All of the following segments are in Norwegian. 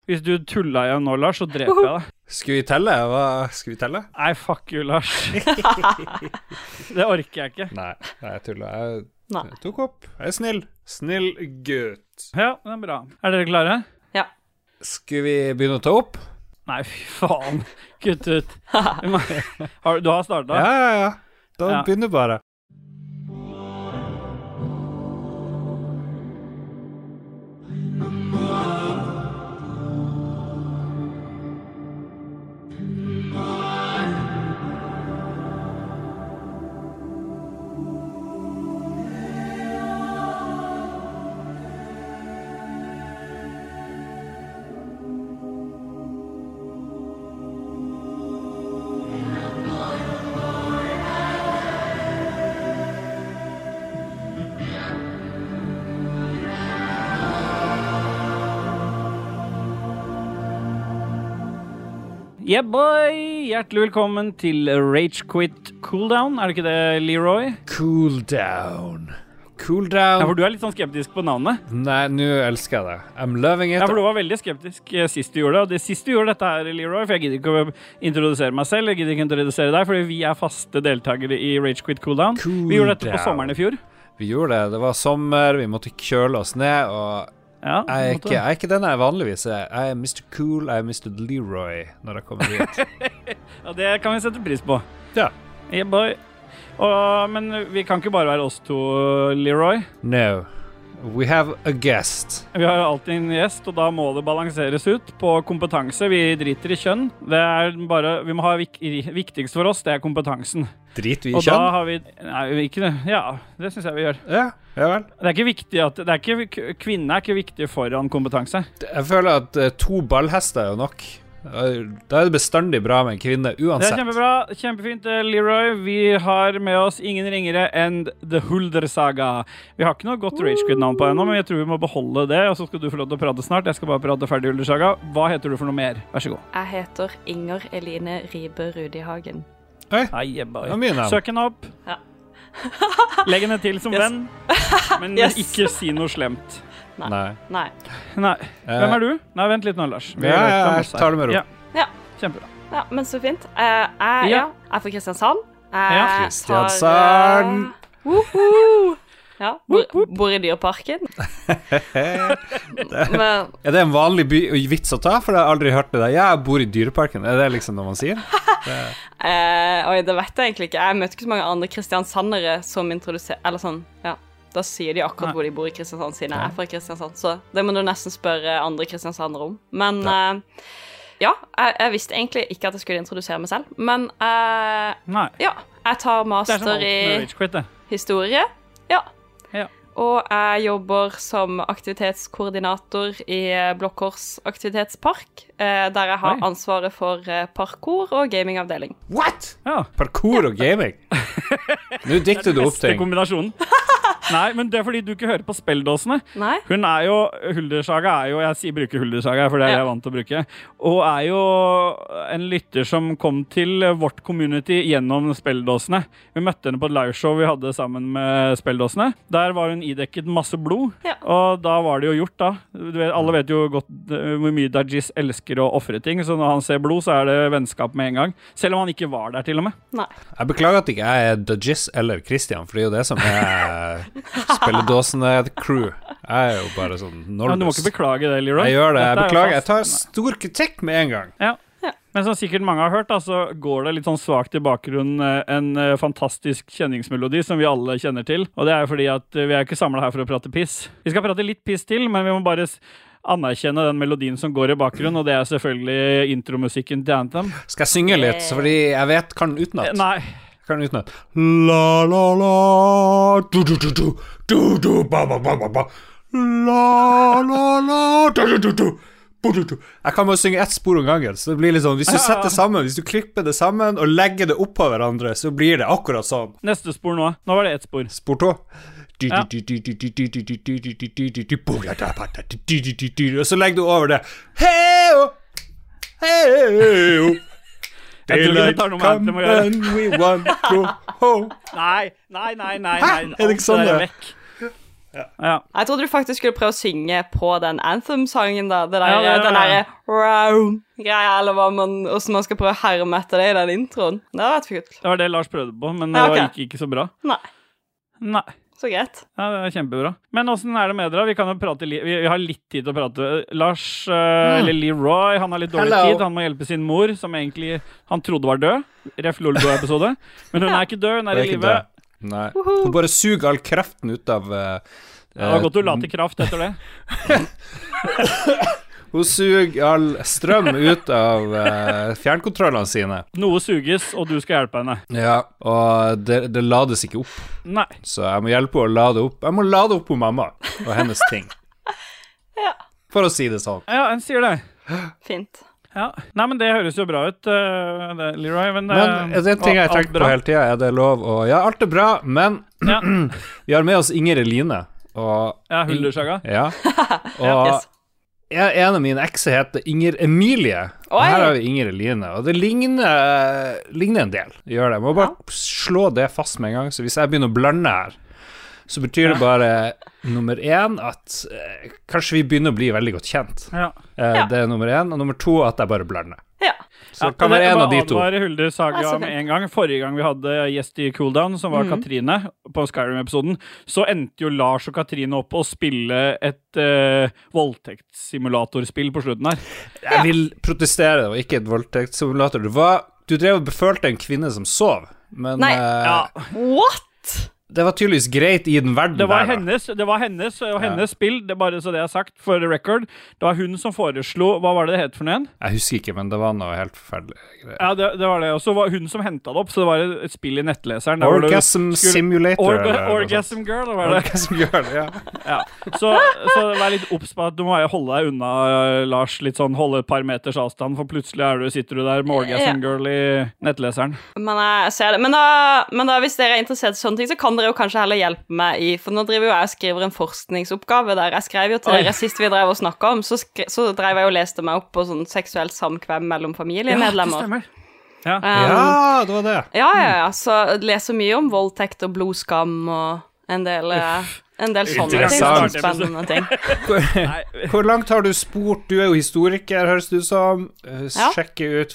Hvis du tulla igjen nå, Lars, så dreper jeg deg. Skal vi telle? Skal vi telle? Nei, fuck you, Lars. Det orker jeg ikke. Nei, jeg tuller. Jeg tok opp. Jeg snill. Snill gutt. Ja, det bra. Dere klare? Ja. Skal vi begynne å ta opp? Nei, fy faen. Kutt ut. Du har startet? Ja. Da begynner bare. Yeah boy, hjertelig velkommen til Rage Quit Cooldown. Er det ikke det, Leroy? Cooldown. Ja, for du er litt sånn skeptisk på navnet. Nei, nå elsker jeg det. I'm loving it. Ja, for du var veldig skeptisk sist du gjorde det. Og det sist du gjorde dette her, Leroy, for jeg gidder ikke å introdusere meg selv, jeg gidder ikke å introdusere deg, fordi vi er faste deltakere i Rage Quit Cooldown. Vi gjorde dette på sommeren i fjor. Vi gjorde det. Det var sommer, vi måtte kjøle oss ned, og ja, jeg er ikke den jeg vanligvis er. Jeg er Mr. Cool, jeg er Mr. Leroy når jeg kommer hit. Ja, det kan vi sette pris på. Ja. Yeah boy. Men vi kan ikke bare være oss to, Leroy. No. We have a guest. Vi har alltid en gjest, og da må det balanseres ut på kompetanse. Vi driter i kjønn. Det er bare, vi må ha viktigst for oss, det er kompetansen. Driter vi i kjønn? Og da har vi, nei, ikke det. Ja, det synes jeg vi gjør. Ja vel. Det er ikke viktig at, kvinne er ikke viktig foran kompetanse. Jeg føler at 2 ballhester er jo nok. Da er det bestandig bra med en kvinne, uansett. Det er kjempebra, kjempefint, Leroy. Vi har med oss ingen ringere enn The Hulder Saga. Vi har ikke noe godt Rage Quit-navn på ennå, men jeg tror vi må beholde det, og så skal du få lov til å prate snart. Jeg skal bare prate ferdig, Hulder Saga. Hva heter du for noe mer? Vær så god. Jeg heter Inger Eline Ribe Rudihagen. Søk henne opp. Ja. Legg henne til som venn, men ikke si noe slemt. Nei. Hvem er du? Nei, vent litt nå, Lars. Jeg tar det med ro. Ja. Kjempebra. Ja, men så fint. Jeg er fra Kristiansand. Kristiansand! Ja, bor i Dyreparken. Er det en vanlig vits å ta? For jeg har aldri hørt det der. Jeg bor i Dyreparken. Er det liksom noe man sier? Oi, det vet jeg egentlig ikke. Jeg møter ikke så mange andre kristiansandere som introduserer, eller sånn, ja. Da sier de akkurat hvor de bor i Kristiansand, siden jeg er fra Kristiansand. Så det må du nesten spørre andre kristiansandere om. Men jeg visste egentlig ikke at jeg skulle introdusere meg selv. Men ja, jeg tar master i historie. Ja. Og jeg jobber som aktivitetskoordinator i Blokkors aktivitetspark, der jeg har ansvaret for parkour og gamingavdeling. What? Ja. Parkour og gaming? Nå dikter du opp ting. Det er kombinasjonen. Nei, men det er fordi du ikke hører på spelldåsene. Nei. Hun er jo, Hulder Saga er jo, jeg bruker Hulder Saga, for det er jeg vant til å bruke, og er jo en lytter som kom til vårt community gjennom spelldåsene. Vi møtte henne på et liveshow vi hadde sammen med spelldåsene. Der var hun idekket masse blod, og da var det jo gjort da. Alle vet jo godt hvor mye Dajis elsker å offre ting, så når han ser blod, så er det vennskap med en gang. Selv om han ikke var der til og med. Nei. Jeg beklager at ikke jeg er Dajis eller Christian, for det er jo det som er spilledåsene crew. Jeg er jo bare sånn nåløs. Du må ikke beklage det, Leroy. Jeg gjør det, jeg beklager. Jeg tar stor kritikk med en gang. Ja. Men som sikkert mange har hørt, da, så går det litt sånn svagt i bakgrunnen en fantastisk kjenningsmelodi som vi alle kjenner til. Og det er jo fordi at vi er ikke samlet her for å prate piss. Vi skal prate litt piss til, men vi må bare anerkjenne den melodien som går i bakgrunnen, og det er selvfølgelig intromusikken til Anthem. Skal jeg synge litt, fordi jeg vet kan utenat? Nei. Kan utenat. La la la du du du du du du ba ba ba ba ba la la la du du du du. Jeg kan bare synge ett spor om gangen, så det blir liksom, hvis du setter sammen, hvis du klipper det sammen og legger det opp på hverandre, så blir det akkurat sånn. Neste spor nå var det ett spor. Spor 2. Og så legger du over det. Hei-o, hei-o. Jeg tror ikke det tar noe med Anthem å gjøre. Nei. Nei. Er det ikke sånn det? Ja. Jeg trodde du faktisk skulle prøve å synge på den Anthem-sangen, da. Den Ja, der greia, eller hvordan man skal prøve å herme etter det i den introen. Det har vært kult. Det var det Lars prøvde på, men det Ja, ok. gikk ikke så bra. Nei, så greit. Ja, det er kjempebra. Men hvordan er det med dere? Vi kan jo prate vi har litt tid til å prate. Lars, eller Leroy, han har litt dårlig tid. Han må hjelpe sin mor, som egentlig han trodde var død. Ref Lolbo-episode. Men hun er ikke død, hun er i live. Nei. Hun bare suger all kreften ut av Det var godt du la til kraft etter det. Hun suger all strøm ut av fjernkontrollene sine. Noe suges, og du skal hjelpe henne. Ja, og det lades ikke opp. Nei. Så jeg må hjelpe henne å lade opp. Jeg må lade opp på mamma og hennes ting. Ja. For å si det sånn. Ja, en sier det. Fint. Ja. Nei, men det høres jo bra ut, Leroy. Men det er en ting jeg har tenkt på hele tiden. Er det lov å... Ja, alt er bra, men vi har med oss Inger Eline. Og ja, Huldersaga. Ja. Og en av mine ekser heter Inger Emilie. Og her har vi Inger Eline. Og det ligner en del. Gjør det. Jeg må bare slå det fast med en gang. Så hvis jeg begynner å blande her, så betyr det bare nummer 1 at kanskje vi begynner å bli veldig godt kjent. Det er nummer 1. Og nummer 2 at jeg bare blander. Ja. Så det kan være en av de to. Det var Huldersaga med en gang. Forrige gang vi hadde gjest i Cooldown, som var Katrine, på Skyrim-episoden, så endte jo Lars og Katrine opp å spille et voldtektssimulatorspill på slutten her. Jeg vil protestere, det var ikke et voldtektssimulator. Du drev og befølte en kvinne som sov, men... Nei, what? Det var tydeligvis greit i den verden. Det var hennes og hennes spill. Det er bare så det er sagt, for record. Det var hun som foreslo. Hva var det het for noe? Jeg husker ikke, men det var noe helt forferdelig. Ja, det var det. Og så var hun som hentet det opp, så det var et spill i nettleseren. Orgasm Simulator. Orgasm Girl, var det? Orgasm Girl, ja. Så vær litt obs på at du må holde deg unna, Lars, litt sånn, holde et par meters avstand, for plutselig sitter du der med Orgasm Girl i nettleseren. Men jeg ser det. Men da, hvis dere er interessert i sånne ting, så kan dere jo kanskje heller hjelpe meg i, for nå driver jo jeg og skriver en forskningsoppgave der. Jeg skrev jo til dere sist vi drev og snakket om, så drev jeg og leste meg opp på sånn seksuelt samkvem mellom familiemedlemmer. Ja, det var det. Ja, så leser mye om voldtekt og blodskam og en del sånne ting, spennende ting. Hvor langt har du spurt? Du er jo historiker, høres du som. Sjekke ut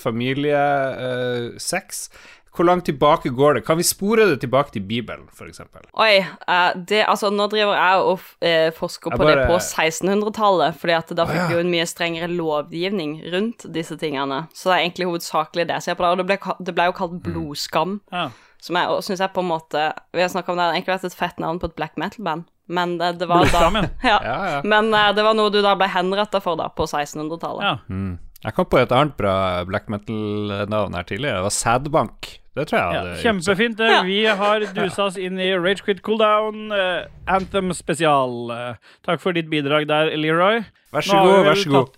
familiesex. Hvor langt tilbake går det? Kan vi spore det tilbake til Bibelen, for eksempel? Oi, nå driver jeg og forsker på det på 1600-tallet, fordi at da fikk vi jo en mye strengere lovgivning rundt disse tingene. Så det er egentlig hovedsakelig det jeg ser på det, og det ble jo kalt blodskam, som jeg synes jeg på en måte, vi har snakket om det, det har egentlig vært et fett navn på et black metal-band, men det var blodskam, da... Men det var noe du da ble henrettet for da, på 1600-tallet. Ja. Jeg kom på et annet bra black metal-navn her tidligere, det var Sædbank. Det tror jeg hadde kjempefint. Vi har dusa oss inn i Rage Quit Cooldown Anthem spesial. Takk for ditt bidrag der, Leroy. Vær så god.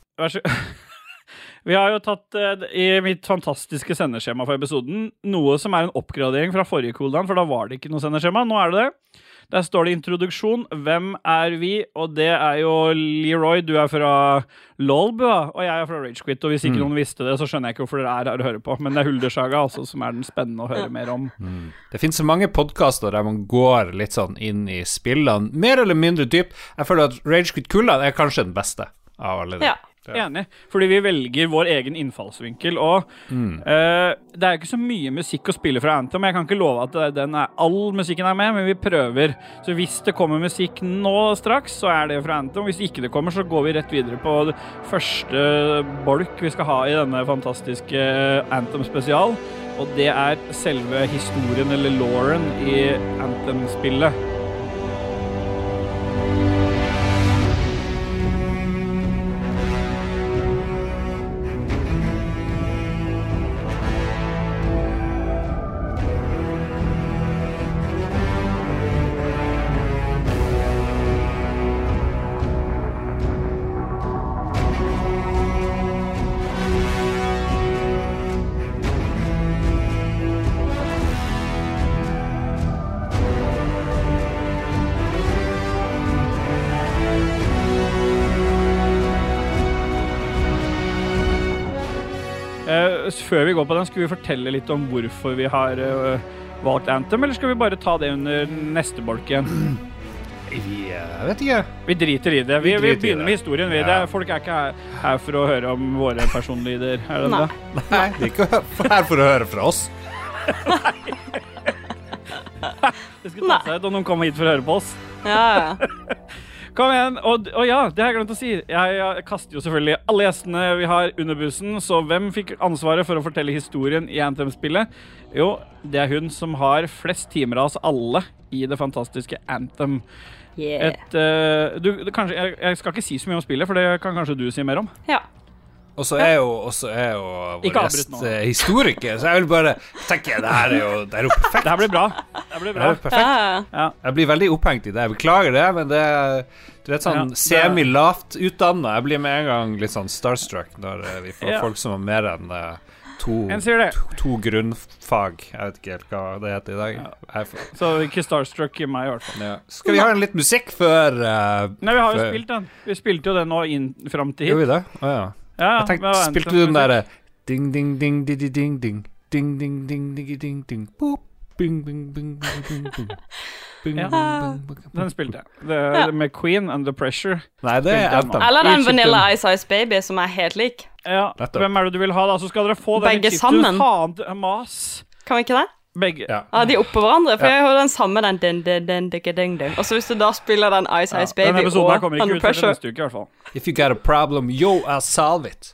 Vi har jo tatt i mitt fantastiske sendeskjema for episoden noe som er en oppgradering fra forrige Cooldown, for da var det ikke noe sendeskjema. Nå er det. Der står det introduksjon. Hvem er vi? Og det er jo Leroy. Du er fra LOLB, og jeg er fra Rage Quit. Og hvis ikke noen visste det, så skjønner jeg ikke hvorfor dere er her å høre på. Men det er Huldersaga altså, som er den spennende å høre mer om. Det finnes så mange podcaster der man går litt sånn inn i spillene, mer eller mindre dypt. Jeg føler at Rage Quit Cooldown er kanskje den beste av alle de. Ja. Enig, fordi vi velger vår egen innfallsvinkel, og det er ikke så mye musikk å spille fra Anthem. Jeg kan ikke love at all musikken er med, men vi prøver. Så hvis det kommer musikk nå straks, så er det fra Anthem. Hvis ikke det kommer, så går vi rett videre på det første bolk vi skal ha i denne fantastiske Anthem spesial, og det er selve historien eller loren i Anthem-spillet. Før vi går på den, skal vi fortelle litt om hvorfor vi har valgt Anthem, eller skal vi bare ta det under neste bolk igjen? Jeg vet ikke. Vi driter i det. Vi driter i begynner det. med historien. Ja. Folk er ikke her for å høre om våre personlider. Er det Nei. det? Nei, de er ikke her for å høre fra oss. Det skulle tatt seg ut om noen kom hit for å høre på oss. Ja. Kom igjen. Og ja, det har jeg glemt å si. Jeg kaster jo selvfølgelig alle gjestene vi har under bussen, så hvem fikk ansvaret for å fortelle historien i Anthem-spillet? Jo, det er hun som har flest timer av oss alle i det fantastiske Anthem. Yeah. Kanskje, jeg skal ikke si så mye om spillet, for det kan kanskje du si mer om. Ja. Og så er jo vår Ikke avbryt gjest nå. Historiker, så jeg vil bare tenke, det er jo perfekt. Det her blir bra. Det er perfekt. Ja. Jeg blir veldig opphengt i det. Jeg beklager det, men det du vet sånn semi-lavt utdannet. Jeg blir med en gang litt sånn starstruck når vi får folk som har mer enn to grunnfag. Jeg vet ikke helt hva det heter i dag. Så ikke starstruck i meg i hvert fall. Ja. Skal vi ha en litt musikk før Nei, vi har jo spilt den. Vi spilte jo den nå inn frem til hit. Gjorde vi det? Åja. Ja, Jeg tenkte, spilte du den der ding, ding, ding, ding, ding, ding, ding, ding, ding, ding, ding, ding, boop, bing, bing, bing, bing, bing, bing, bing, Ja. bing, bing. Den spilte jeg. Det med Queen Under Pressure. Nei, det er Anthem. Eller den Unnskyld. Vanilla Ice Ice Baby, som er helt lik. Ja, Nettopp. hvem er det du vil ha da? Så skal dere få den Begge i chiptune. sammen. Faen, mas. Kan vi ikke det? Begge. Ja. Ja, de er oppå hverandre, for jeg hører den samme, den din. Og så hvis du da spiller den Ice Ice Den Baby episoden her og kommer ikke Under ut før Pressure. neste uke i hvert fall. If you got a problem, yo, I'll solve it.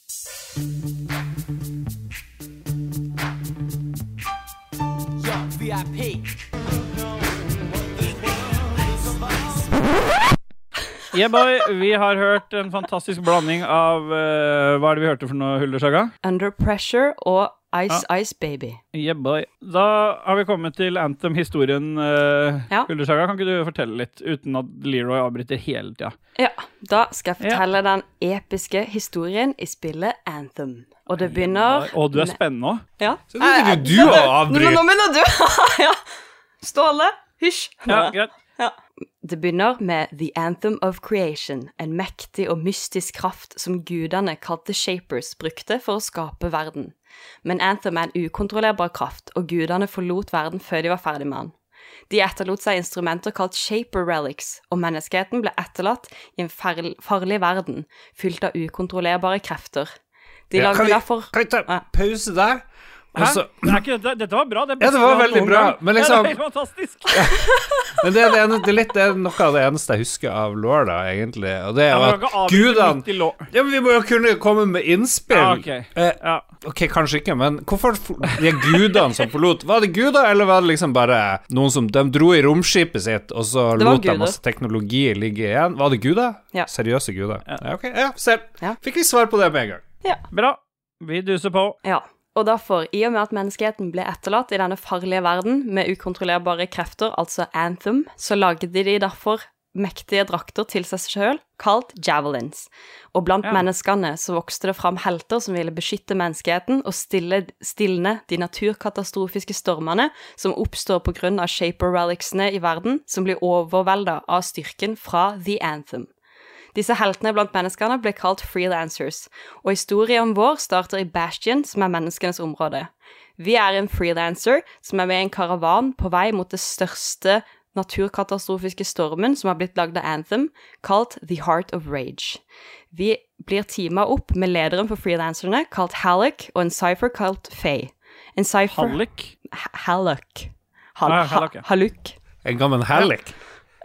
Yeah boy, vi har hørt en fantastisk blanding av hva er det vi hørte for noe, Huldersaga? Under Pressure og Ice Ice Baby. Yeah boy. Da har vi kommet til Anthem-historien, Ja. Huldersaga. Kan ikke du fortelle litt, uten at Leroy avbryter hele tida? Ja, da skal jeg fortelle den episke historien i spillet Anthem. Og det begynner Og du er spennende også. Ja. Så det er ikke du å avbryte. Nå begynner du. Ja. Ståle, hysj. Ja, greit. Det begynner med The Anthem of Creation, en mektig og mystisk kraft som gudene kalte Shapers brukte for å skape verden. Men Anthem er en ukontrollerbar kraft, og gudene forlot verden før de var ferdig med den. De etterlot seg instrumenter kalt Shaper Relics, og menneskeheten ble etterlatt i en farlig verden, fylt av ukontrollerbare krefter. De Ja, lagde derfor... Kan vi ta pause der? Hæ? Også, Det er ikke, dette var bra. Det, Ja, det var veldig bra, men liksom- det er helt fantastisk. men det er noe av det eneste jeg husker av lore, da, egentlig. Og det er Ja, jo men at dere avbryter midt gudene i lå- Ja, men vi må jo kunne komme med innspill. Ja, ok. Ja. Ok, kanskje ikke, men hvorfor de gudene som forlot? Var det guder, eller var det liksom bare noen som de dro i romskipet sitt, og så Det var lot de guder. masse teknologi ligge igjen? Var det guder? Ja. Seriøse guder? Ja, ok, ja, se. Ja. Fikk vi svar på det med en gang. Bra. Vi duser på. Ja, og derfor, i og med at menneskeheten ble etterlatt i denne farlige verden med ukontrollerbare krefter, altså Anthem, så lagde de derfor mektige drakter til seg selv, kalt javelins. Og blant menneskene så vokste det fram helter som ville beskytte menneskeheten og stilne de naturkatastrofiske stormene som oppstår på grunn av Shaper Relicsene i verden, som blir overveldet av styrken fra The Anthem. Disse heltene blant menneskene ble kalt freelancers, og historien vår starter i Bastion, som er menneskenes område. Vi er en freelancer som er med i en karavan på vei mot det største naturkatastrofiske stormen som har blitt lagd av Anthem, kalt The Heart of Rage. Vi blir teamet opp med lederen for freelancerne, kalt Halleck, og en cypher kalt Faye. En cypher... Halleck. Halleck. Halleck, ja. Halleck. En gammel Halleck.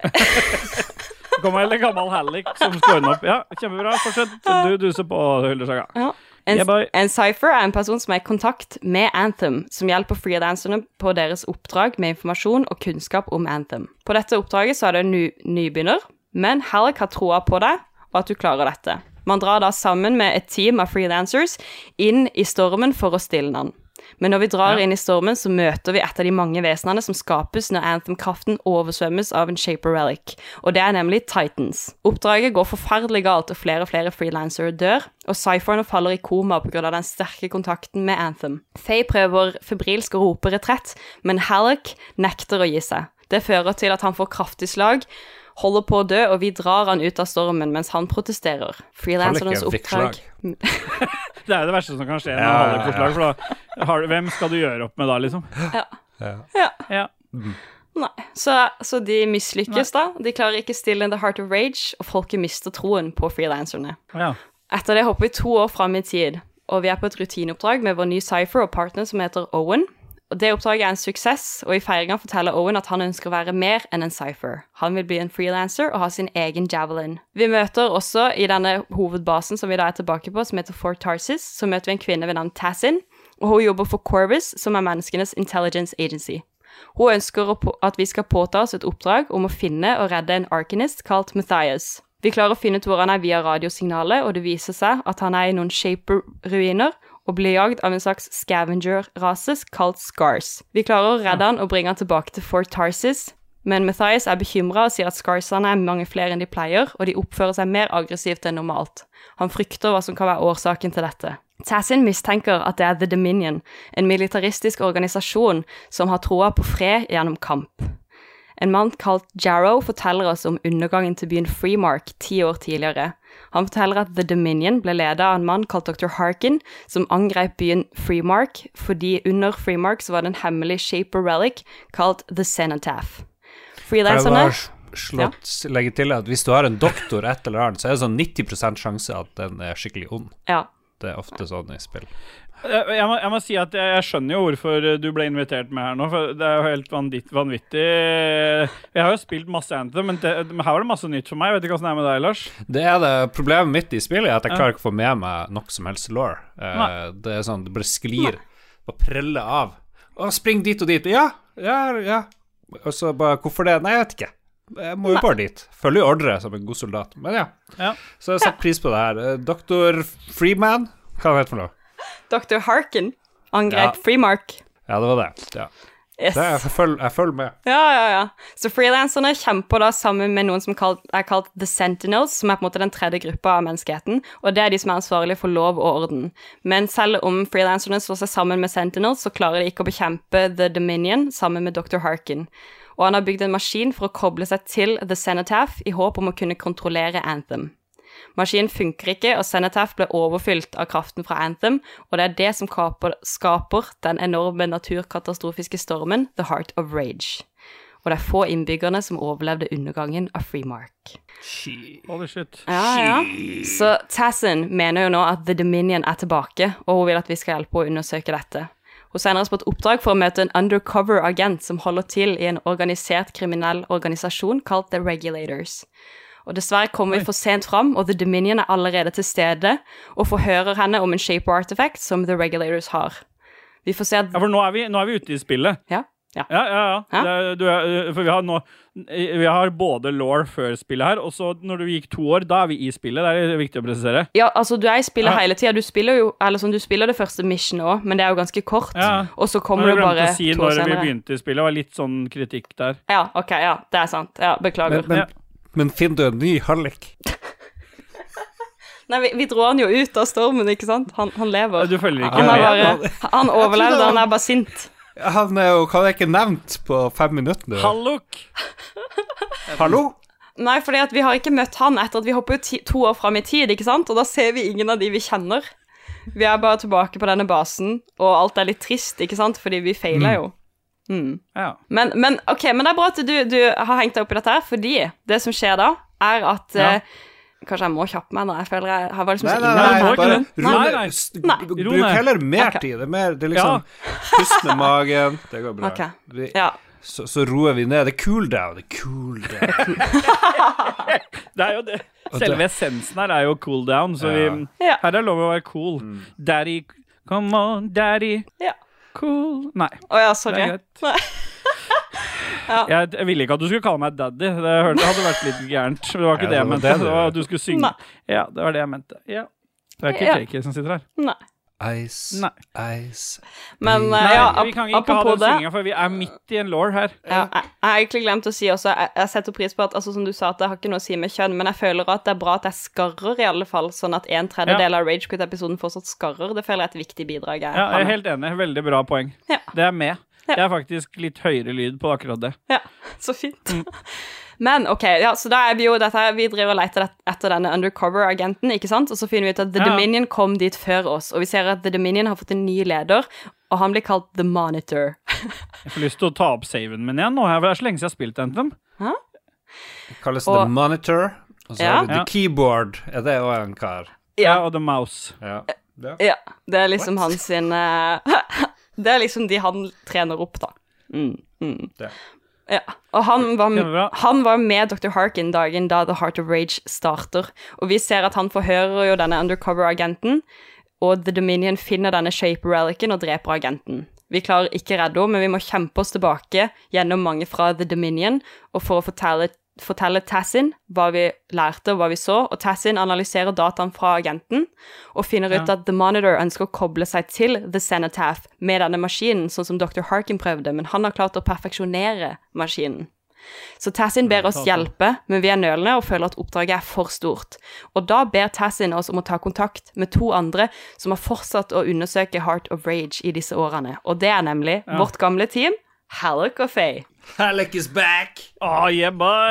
Kommer en gammel Halleck som skal ordne opp. Ja, kjempebra. Fortsett. Du duser på, Huldersaga. Ja. Yeah, boy. En cypher er en person som er i kontakt med Anthem, som hjelper freelancerne på deres oppdrag med informasjon og kunnskap om Anthem. På dette oppdraget så er det en nybegynner, men Halleck har troa på deg, og at du klarer dette. Man drar da sammen med et team av freelancers inn i stormen for å stille den. Men når vi drar inn i stormen, så møter vi et av de mange vesenene som skapes når Anthem-kraften oversvømmes av en Shaper Relic, og det er nemlig Titans. Oppdraget går forferdelig galt, og flere freelancere dør, og cypherne faller i koma på grunn av den sterke kontakten med Anthem. Faye prøver febrilsk å rope retrett, men Halleck nekter å gi seg. Det fører til at han får kraftig slag, holder på å dø, og vi drar han ut av stormen mens han protesterer. Freelancernes oppdrag... Det er jo det verste som kan skje når Halleck får slag, for da hvem skal du gjøre opp med da, liksom? Ja. Ja. Nei, så de mislykkes da. De klarer ikke still in the heart of rage, og folket mister troen på freelancerne. Ja. Etter det hopper vi 2 år frem i tid, og vi på et rutineoppdrag med vår nye Cypher og partner som heter Owen. Og det oppdraget en suksess, og i feiringen forteller Owen at han ønsker å være mer enn en Cypher. Han vil bli en freelancer og ha sin egen Javelin. Vi møter også i denne hovedbasen som vi da tilbake på, som heter Fort Tarsis, så møter vi en kvinne ved navn Tassin, og hun jobber for Corvus, som menneskenes intelligence agency. Hun ønsker at vi skal påta oss et oppdrag om å finne og redde en Arcanist kalt Matthias. Vi klarer å finne ut hvor han via radiosignalet, og det viser seg at han i noen Shaper-ruiner, og blir jagd av en slags scavenger-rase kalt Scars. Vi klarer å redde han og bringe han tilbake til Fort Tarsis, men Matthias bekymret og sier at Scarsene mange flere enn de pleier, og de oppfører seg mer aggressivt enn normalt. Han frykter hva som kan være årsaken til dette. Tassin mistenker at det The Dominion, en militaristisk organisasjon som har troa på fred gjennom kamp. En mann kalt Jarrow forteller oss om undergangen til byen Freemark 10 år tidligere. Han forteller at The Dominion ble ledet av en mann kalt Dr. Harkin, som angrep byen Freemark, fordi under Freemark så var det en hemmelig Shaper relic kalt The Cenotaph. Freelancerne... Legge til at hvis du har en doktor et eller annet, så det sånn 90% sjanse at den skikkelig ond. Ja. Det ofte sånn i spill. Jeg må si at jeg skjønner jo hvorfor du ble invitert med her nå, for det jo helt vanvittig. Jeg har jo spilt masse Anthem, men her var det masse nytt for meg. Jeg vet ikke hvordan det med deg, Lars. Det det problemet mitt i spillet, at jeg klarer ikke å få med meg noe som helst lore. Det sånn, det bare sklir og preller av. Og spring dit og dit. Ja. Og så bare, hvorfor det? Nei, jeg vet ikke. Jeg må jo bare dit. Følger jo ordre som en god soldat. Men ja. Så jeg setter pris på det her. Dr. Freeman, hva heter det for noe? Dr. Harkin angrep Freemark. Ja, det var det. Ja. Yes. Jeg følger med. Ja. Så freelancerne kjemper da sammen med noen som kalt The Sentinels, som på en måte den tredje gruppa av menneskeheten, og det de som ansvarlige for lov og orden. Men selv om freelancerne slår seg sammen med Sentinels, så klarer de ikke å bekjempe The Dominion sammen med Dr. Harkin. Og han har bygd en maskin for å koble seg til The Cenotaph i håp om å kunne kontrollere Anthem. Maskinen funker ikke, og Cenotaph ble overfylt av kraften fra Anthem, og det det som skaper den enorme naturkatastrofiske stormen, The Heart of Rage. Og det få innbyggerne som overlevde undergangen av Freemark. Holy shit. Ja. Så Tassin mener jo nå at The Dominion tilbake, og hun vil at vi skal hjelpe å undersøke dette. Hun sender oss på et oppdrag for å møte en undercover-agent som holder til i en organisert kriminell organisasjon kalt The Regulators. Og dessverre kommer vi for sent fram, og The Dominion allerede til stede, og forhører henne om en Shaper artifact som The Regulators har. Vi får se at... Ja, for nå vi ute i spillet. Ja. For vi har både lore før spillet her, og så når du gikk 2 år, da vi i spillet, det viktig å presisere. Ja, altså du i spillet hele tiden, du spiller det første mission også, men det jo ganske kort, og så kommer du bare 2 år senere. Jeg glemte å si når vi begynte i spillet, det var litt sånn kritikk der. Ja, ok, det sant. Ja, beklager. Men finner du en ny hallik? Nei, vi drar han jo ut av stormen, ikke sant? Han lever. Du følger ikke med. Han overlevde, han bare sint. Han jo, hva ikke nevnt på 5 minutter? Hallok! Hallo? Nei, fordi at vi har ikke møtt han etter at vi hopper jo 2 år frem i tid, ikke sant? Og da ser vi ingen av de vi kjenner. Vi bare tilbake på denne basen, og alt litt trist, ikke sant? Fordi vi feiler jo. Ja. Men det bra at du har hengt deg opp i dette her, fordi det som skjer da, at kanskje jeg må kjappe meg nå, jeg føler jeg har vært liksom Nei, bruk heller mer tid, det liksom pusten i magen, det går bra. Så roer vi ned, det cool down. Det jo det. Selve essensen her jo cool down, så her lov å være cool. Daddy, come on, daddy. Cool. Nei. Sorry. Nei. Jeg ville ikke at du skulle kalle meg daddy. Det hadde vært litt gærent. Det var ikke det jeg mente. Det var at du skulle synge. Nei. Ja, det var det jeg mente. Ja. Det ikke Kiki som sitter her. Nei. Ice. Men vi kan ikke ha den synginga, for vi midt i en lore her. Ja, jeg har egentlig glemt å si også, jeg setter pris på at, altså som du sa, at det har ikke noe å si med kjønn, men jeg føler at det bra at jeg skarrer i alle fall, sånn at 1/3 av Rage Quit-episoden fortsatt skarrer. Det føler jeg et viktig bidrag. Jeg helt enig. Veldig bra poeng. Det med. Det faktisk litt høyere lyd på akkurat det. Ja, så fint. Men, ok, ja, så da vi jo dette her, vi driver og leter etter denne undercover-agenten, ikke sant? Og så finner vi ut at The Dominion kom dit før oss, og vi ser at The Dominion har fått en ny leder, og han blir kalt The Monitor. Jeg får lyst til å ta opp saven min igjen nå, det så lenge siden jeg har spilt Anthem. Hæ? Det kalles The Monitor, og så har vi The Keyboard. Det også en kar? Ja, og The Mouse. Ja, det liksom hans sin... det liksom de han trener opp, da. Ja, og han var med Dr. Harkin dagen da The Heart of Rage starter, og vi ser at han forhører jo denne undercover-agenten, og The Dominion finner denne Shaper-relicen og dreper agenten. Vi klarer ikke redde henne, men vi må kjempe oss tilbake gjennom mange fra The Dominion, og for å fortelle Tassin hva vi lærte og hva vi så, og Tassin analyserer dataen fra agenten, og finner ut at The Monitor ønsker å koble seg til The Cenotaph med denne maskinen, sånn som Dr. Harkin prøvde, men han har klart å perfeksjonere maskinen. Så Tassin ber oss hjelpe, men vi nølende og føler at oppdraget for stort. Og da ber Tassin oss om å ta kontakt med 2 andre som har fortsatt å undersøke Heart of Rage i disse årene, og det nemlig vårt gamle team, Halleck og Faye. Halleck is back! Oh, yeah, boy!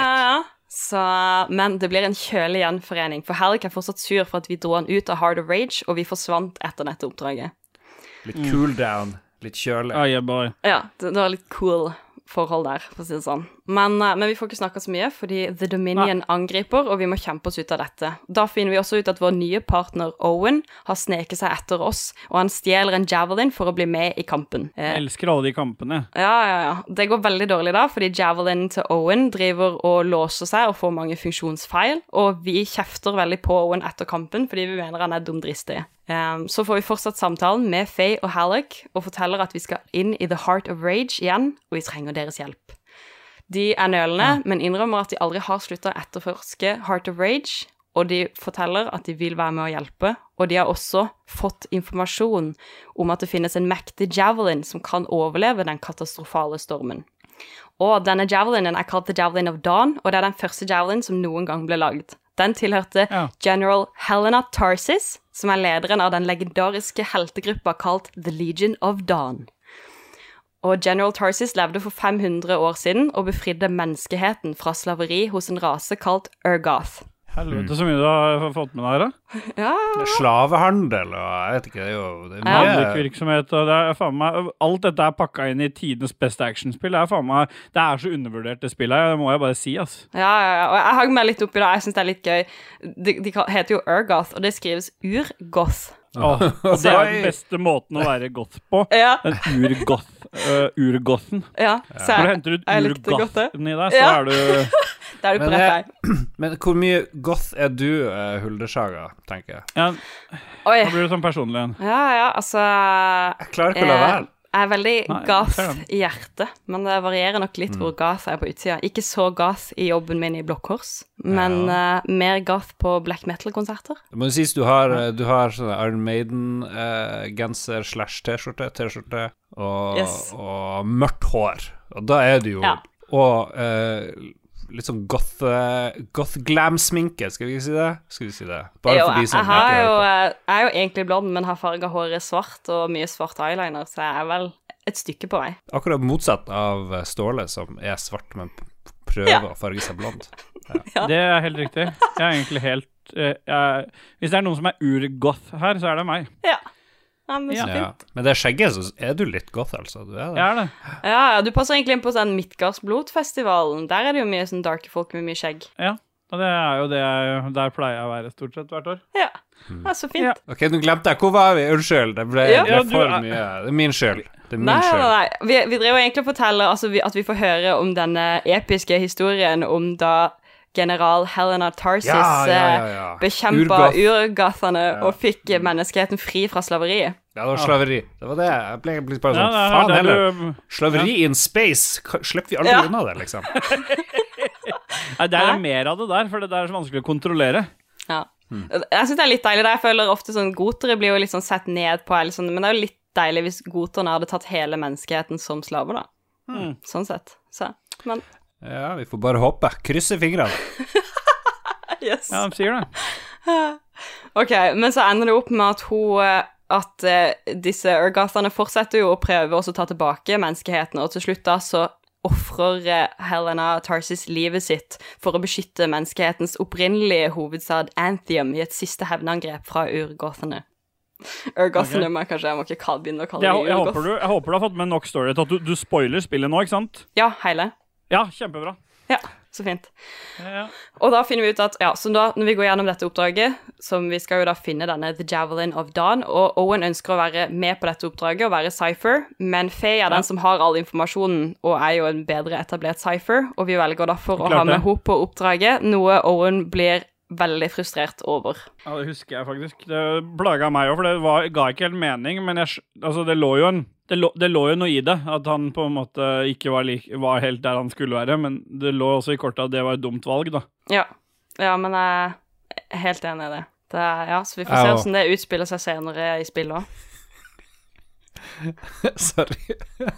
Så, men det blir en kjølig gjenforening, for Halleck fortsatt sur for at vi dro han ut av Heart of Rage, og vi forsvant etter dette oppdraget. Litt cool down, litt kjølig. Oh, yeah, boy. Ja, det var litt cool forhold der, for å si det sånn. Men vi får ikke snakke så mye, fordi The Dominion angriper, og vi må kjempe oss ut av dette. Da finner vi også ut at vår nye partner Owen har sneket seg etter oss, og han stjeler en javelin for å bli med i kampen. Jeg elsker alle de kampene. Ja. Det går veldig dårlig da, fordi javelin til Owen driver og låser seg og får mange funksjonsfeil, og vi kjefter veldig på Owen etter kampen, fordi vi mener han dumdristig. Så får vi fortsatt samtalen med Faye og Halleck, og forteller at vi skal inn i The Heart of Rage igjen, og vi trenger deres hjelp. De nølende, men innrømmer at de aldri har sluttet å etterforske Heart of Rage, og de forteller at de vil være med å hjelpe, og de har også fått informasjon om at det finnes en mektig javelin som kan overleve den katastrofale stormen. Og denne javelinen kalt The Javelin of Dawn, og det den første javelin som noen gang ble lagd. Den tilhørte General Helena Tarsis, som lederen av den legendariske heltegruppa kalt The Legion of Dawn. Og General Tarsis levde for 500 år siden og befridde menneskeheten fra slaveri hos en rase kalt Urgoth. Helvete, så mye du har fått med deg, da. Ja. Slavehandel, og jeg vet ikke, det er mye... Virksomhet, og det faen meg... Alt dette pakket inn i tidens beste actionspill. Faen meg... Det så undervurdert, det spillet, det må jeg bare si, altså. Ja, og jeg hang meg litt opp i det, jeg synes det litt gøy. De heter jo Urgoth, og det skrives Urgoth. Og det den beste måten å være goth på. Den urgothen. Ja, så når du henter ut urgothen i deg, så du... Det du på rett vei. Men hvor mye goth du, Huldersaga, tenker jeg? Ja, nå blir du sånn personlig igjen. Ja, altså... Jeg klarer ikke å la være. Jeg er veldig goth i hjertet, men det varierer nok litt hvor goth jeg på utsida. Ikke så goth i jobben min i Blåkors, men mer goth på black metal-konserter. Det må jo sies, du har sånn Iron Maiden-genser slash t-skjorte, og mørkt hår. Og da du jo... Og litt sånn goth glam-sminke, skal vi si det? Bare for de som ikke jeg er jo egentlig blond, men har farget håret svart og mye svart eyeliner, så jeg vel et stykke på vei. Akkurat motsatt av Ståle, som svart, men prøver å farge seg blond. Ja. Det helt riktig. Jeg er egentlig helt... hvis det noen som urgoth her, så det meg. Ja. Men så fint. Men det skjegget, så du litt goth, altså. Du det. Jeg det. Ja, du passer egentlig inn på sånn Midgardsblodfestivalen. Der det jo mye sånn darke folk med mye skjegg. Ja, og det jo det der pleier jeg å være stort sett hvert år. Ja, så fint. Ja. Ok, nå glemte jeg. Hvor var vi? Unnskyld, det ble for mye. Det min skyld. Nei. Vi driver egentlig og forteller at vi får høre om denne episke historien om da general Helena Tarsis bekjempet urgothene og fikk menneskeheten fri fra slaveriet. Ja, det var slaveri. Det var det. Jeg ble bare sånn, faen heller. Slaveri in space. Slipper vi aldri unna det, liksom. Nei, det mer av det der, for det der så vanskelig å kontrollere. Ja. Jeg synes det litt deilig. Jeg føler ofte sånn, gotere blir jo litt sånn sett ned på, liksom, men det jo litt deilig hvis goterne hadde tatt hele menneskeheten som slaver, da. Sånn sett. Så, men... Ja, vi får bare håpe. Krysse fingrene. Yes. Ja, de sier det. Ok, men så ender det opp med at disse Urgothene fortsetter jo å prøve også å ta tilbake menneskeheten, og til slutt da så offrer Helena Tarsis livet sitt for å beskytte menneskehetens opprinnelige hovedstad Anthium i et siste hevnangrep fra Urgothene. Urgothene, men kanskje jeg må ikke begynne å kalle det Urgoth. Jeg håper du har fått med nok story til at du spoiler spillet nå, ikke sant? Ja, hele. Ja, kjempebra. Ja, så fint. Ja. Og da finner vi ut at, så da, når vi går gjennom dette oppdraget, som vi skal jo da finne denne The Javelin of Dawn, og Owen ønsker å være med på dette oppdraget og være Cypher, men Faye er den som har all informasjonen og er jo en bedre etablert Cypher, og vi velger derfor å ha med henne på oppdraget, noe Owen blir veldig frustrert over. Ja, det husker jeg faktisk. Det plaget meg også, for det ga ikke helt mening, men det lå jo noe i det, at han på en måte ikke var helt der han skulle være, men det lå også i kortet at det var et dumt valg, da. Ja, men jeg er helt enig i det. Så vi får se hvordan det utspiller seg senere i spillet også. Sorry.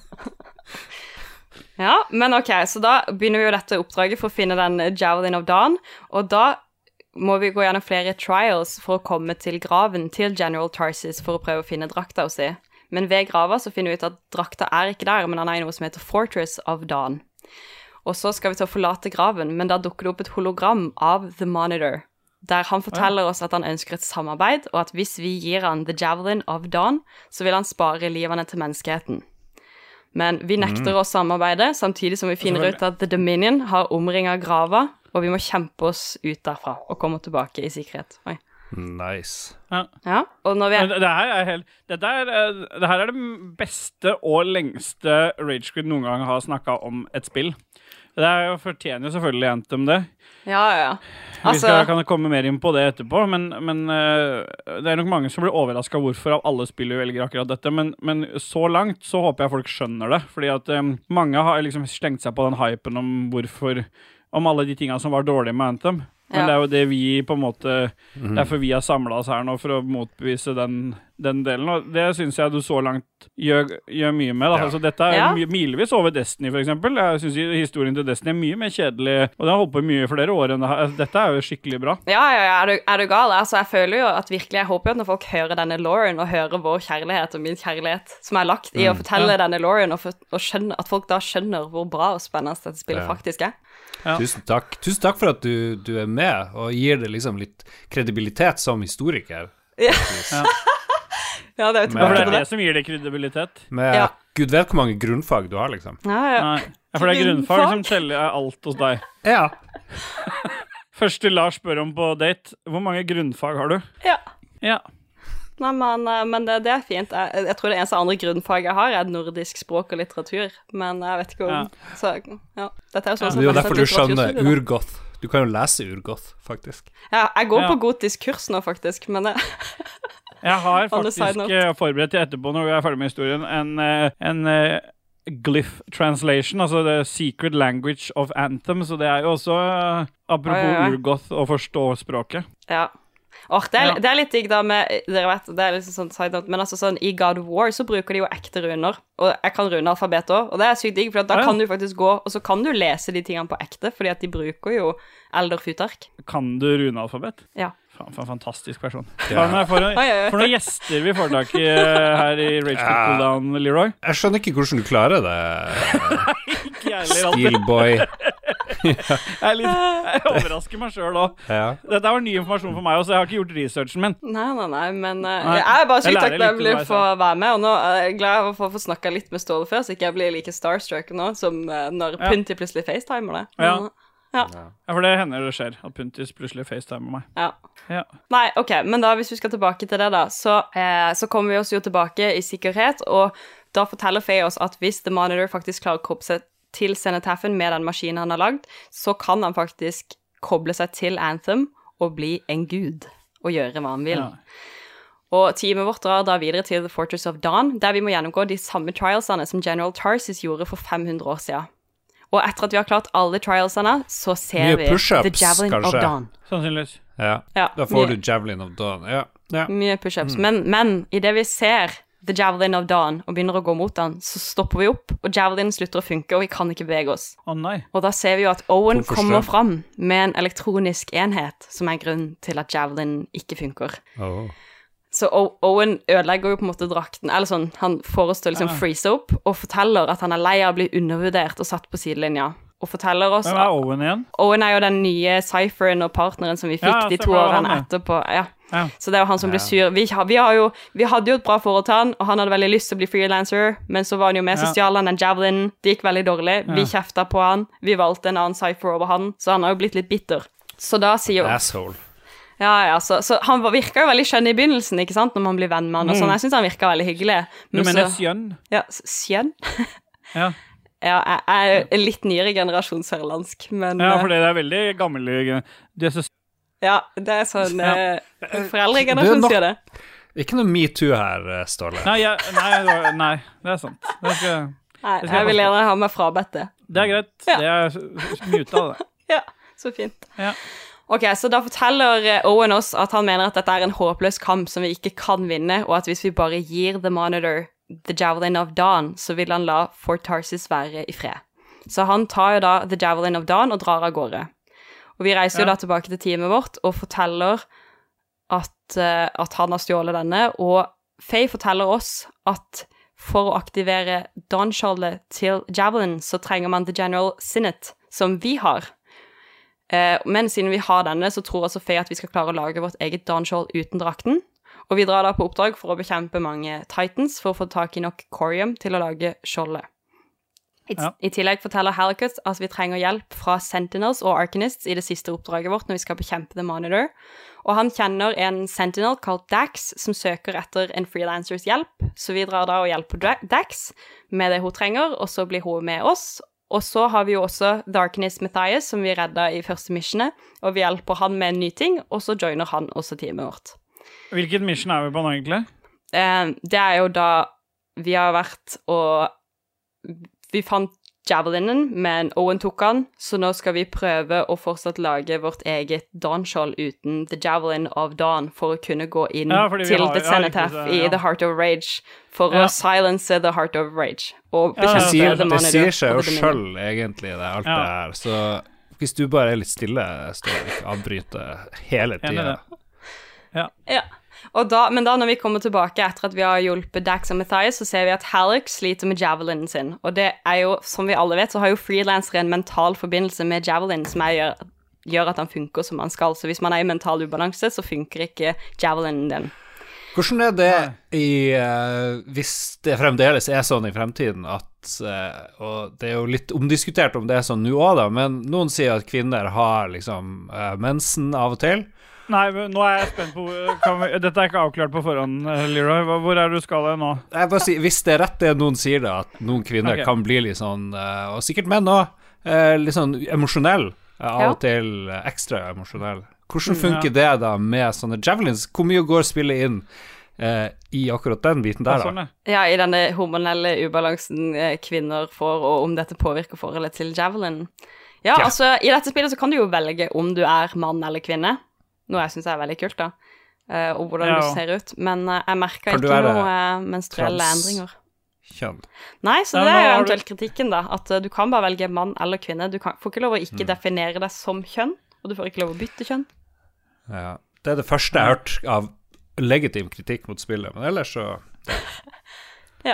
Ja, men ok, så da begynner vi jo dette oppdraget for å finne den Javelin of Dawn, og da må vi gå gjennom flere trials for å komme til graven til General Tarsis for å prøve å finne drakta å si. Men ved grava så finner vi ut at drakta er ikke der, men han er i noe som heter Fortress of Dawn. Og så skal vi til å forlate graven, men da dukker det opp et hologram av The Monitor, der han forteller oss at han ønsker et samarbeid, og at hvis vi gir han The Javelin of Dawn, så vil han spare livene til menneskeheten. Men vi nekter å samarbeide, samtidig som vi finner ut at The Dominion har omringet grava, og vi må kjempe oss ut derfra og komme tilbake i sikkerhet. Oi. Nice. Ja, og når vi det her er det beste og lengste Rage Quit noen gang har snakket om et spill. Det fortjener jo selvfølgelig Anthem det. Ja. Vi kan komme mer inn på det etterpå, men det er nok mange som blir overrasket hvorfor av alle spill vi velger akkurat dette, men så langt så håper jeg folk skjønner det, fordi at mange har liksom slengt seg på den hypen om alle de tingene som var dårlige med Anthem. Men det er jo det vi på en måte derfor vi har samlet oss her nå for å motbevise den delen, og det synes jeg du så langt gjør mye med da. Altså, dette er milevis over Destiny for eksempel. Jeg synes historien til Destiny er mye mer kjedelig, og det har holdt på mye flere år enn det her. Dette er jo skikkelig bra. Ja, er du gal? Altså, jeg føler jo at virkelig, jeg håper jo at når folk hører denne Lauren og hører vår kjærlighet og min kjærlighet som er lagt i å fortelle denne Lauren og at folk da skjønner hvor bra og spennende dette spillet faktisk er. Ja. Tusen takk for at du er med og gir det liksom litt kredibilitet som historiker. Ja, det er det som gir det kredibilitet. Med Gud vet hvor mange grunnfag du har, liksom. Nei, for det er grunnfag som teller alt hos deg. Ja. Første Lars spør om på date, hvor mange grunnfag har du? Ja. Nei, men det er fint. Jeg tror det eneste andre grunnfag jeg har er nordisk språk og litteratur, men jeg vet ikke om så, dette er jo sånn. Det er jo derfor du skjønner Urgoth. Du kan jo lese Urgoth, faktisk. Ja, jeg går på gotisk kurs nå, faktisk, men jeg har faktisk forberedt til etterpå når vi er ferdig med historien en glyph translation, altså the secret language of Anthem, så det er jo også apropos Urgoth å forstå språket. Ja. Det er litt digg da med, dere vet, det er liksom sånn side note, men altså sånn, i God of War så bruker de jo ekte runer, og jeg kan rune alfabet også, og det er sykt digg, for da kan du faktisk gå, og så kan du lese de tingene på ekte, fordi at de bruker jo Elder Futark. Kan du rune alfabet? Ja. For en fantastisk person. For noen gjester vi får tak i her i Rage Quit Cooldown, Leroy. Jeg skjønner ikke hvordan du klarer det. Steelboy. Jeg overrasker meg selv også. Dette var ny informasjon for meg også, jeg har ikke gjort researchen min. Nei, men jeg er bare sykt takknemlig for å være med, og nå er jeg glad for å få snakket litt med Ståle før, så ikke jeg blir like starstruck nå, som når Punti plutselig facetimer det. Ja, for det hender det skjer at Puntis plutselig facetimer meg. Ja. Nei, ok, men da hvis vi skal tilbake til det da, så kommer vi oss jo tilbake i sikkerhet, og da forteller Faye oss at hvis The Monitor faktisk klarer å koble seg til Cenotaphen med den maskinen han har lagd, så kan han faktisk koble seg til Anthem og bli en gud og gjøre hva han vil. Og teamet vårt drar da videre til The Fortress of Dawn, der vi må gjennomgå de samme trialsene som General Tarsis gjorde for 500 år siden. Og etter at vi har klart alle trialsene, så ser vi The Javelin of Dawn. Sannsynligvis. Ja, da får du Javelin of Dawn. Ja. Mye push-ups. Men i det vi ser The Javelin of Dawn og begynner å gå mot den, så stopper vi opp, og Javelin slutter å funke, og vi kan ikke bevege oss. Nei. Og da ser vi jo at Owen kommer fram med en elektronisk enhet, som er grunnen til at Javelin ikke funker. Så Owen ødelegger jo på en måte drakten, eller sånn, han får oss til å liksom freeze opp, og forteller at han lei av å bli undervurdert og satt på sidelinja. Og forteller oss... Hvem Owen igjen? Owen jo den nye Cypheren og partneren som vi fikk de 2 årene etterpå. Ja. Så det var han som ble sur. Vi hadde jo et bra forhold til han, og han hadde veldig lyst til å bli freelancer, men så var han jo med, så stjal han den javelinen. Det gikk veldig dårlig. Vi kjeftet på han. Vi valgte en annen Cypher over han, så han har jo blitt litt bitter. Så da sier jo... Asshole. Ja, så han virka jo veldig skjønn i begynnelsen, ikke sant, når man blir venn med han, og sånn. Jeg synes han virka veldig hyggelig. Du mener skjønn? Ja, skjønn? Ja. Ja, jeg litt nyere generasjon sørlandsk, men... Ja, for det veldig gammel... Ja, det sånn... Foreldregenerasjon sier det. Ikke noe MeToo her, Ståle. Nei, det sant. Jeg vil gjerne ha meg frabedt det. Det greit. Det muta det. Ja, så fint. Ja. Ok, så da forteller Owen oss at han mener at dette en håpløs kamp som vi ikke kan vinne, og at hvis vi bare gir The Monitor The Javelin of Dawn, så vil han la Fort Tarsis være i fred. Så han tar jo da The Javelin of Dawn og drar av gårde. Og vi reiser jo da tilbake til teamet vårt og forteller at han har stjålet denne, og Faye forteller oss at for å aktivere Dawn-skjoldet til Javelin, så trenger man The General Sinnet, som vi har. Men siden vi har denne, så tror også Faye at vi skal klare å lage vårt eget Dawn-skjold uten drakten. Og vi drar da på oppdrag for å bekjempe mange Titans for å få tak i nok Corium til å lage skjoldet. I tillegg forteller Halakut at vi trenger hjelp fra Sentinels og Arcanists i det siste oppdraget vårt når vi skal bekjempe The Monitor. Og han kjenner en Sentinel kalt Dax som søker etter en freelancers hjelp, så vi drar da og hjelper Dax med det hun trenger, og så blir hun med oss. Og så har vi jo også The Arcanist Matthias, som vi reddet i første missionet, og vi hjelper han med en ny ting, og så joiner han også teamet vårt. Hvilket mission vi på nå, egentlig? Det jo da vi har vært og vi fant Javelinen, men Owen tok han, så nå skal vi prøve å fortsatt lage vårt eget Dawn-skjold uten The Javelin of Dawn for å kunne gå inn til The Cenotaph i The Heart of Rage for å silence The Heart of Rage. Og det sier seg jo selv egentlig, alt det her, så hvis du bare litt stille, står det ikke avbryte hele tiden. Ja. Men da når vi kommer tilbake etter at vi har hjulpet Dax og Matthias, så ser vi at Halleck sliter med javelinen sin. Og det jo, som vi alle vet, så har jo freelancere en mental forbindelse med javelin som gjør at han funker som han skal. Så hvis man i mental ubalanse, så funker ikke javelinen din. Hvordan det hvis det fremdeles sånn i fremtiden at, og det jo litt omdiskutert om det sånn nå også da, men noen sier at kvinner har liksom mensen av og til. Nei, nå jeg spent på dette ikke avklart på forhånd, Leroy. Hvor du skal nå? Jeg bare sier, hvis det rett det noen sier da, at noen kvinner kan bli litt sånn, og sikkert menn også, litt sånn emosjonell, av og til ekstra emosjonell. Hvordan funker det da med sånne javelins? Hvor mye går spillet inn i akkurat den biten der da? Ja, i denne hormonelle ubalansen kvinner får, og om dette påvirker forholdet til javelin. Ja, altså, i dette spillet så kan du jo velge om du mann eller kvinne. Noe jeg synes veldig kult da, og hvordan du ser ut. Men jeg merker ikke noe menstruelle endringer. Kjønn? Nei, så det jo eventuelt kritikken da, at du kan bare velge mann eller kvinne. Du får ikke lov å ikke definere deg som kjønn, og du får ikke lov å bytte kjønn. Ja, det det første jeg har hørt av legitim kritikk mot spillet, men ellers så... Ja.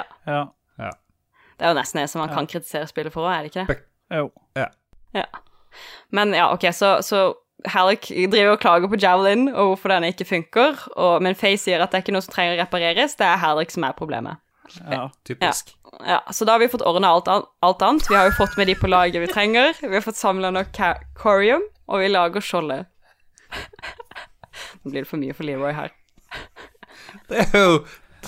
Det jo nesten det som man kan kritisere spillet for, det ikke det? Jo. Ja. Men ja, ok, så Halleck driver og klager på Javelin og hvorfor den ikke funker, men Faye sier at det ikke noe som trenger å repareres, det Halleck som problemet. Ja, typisk. Ja, så da har vi fått ordnet alt annet. Vi har jo fått med de på laget vi trenger, vi har fått samlet nok Corium, og vi lager skjoldet. Nå blir det for mye for Leroy her. Det jo...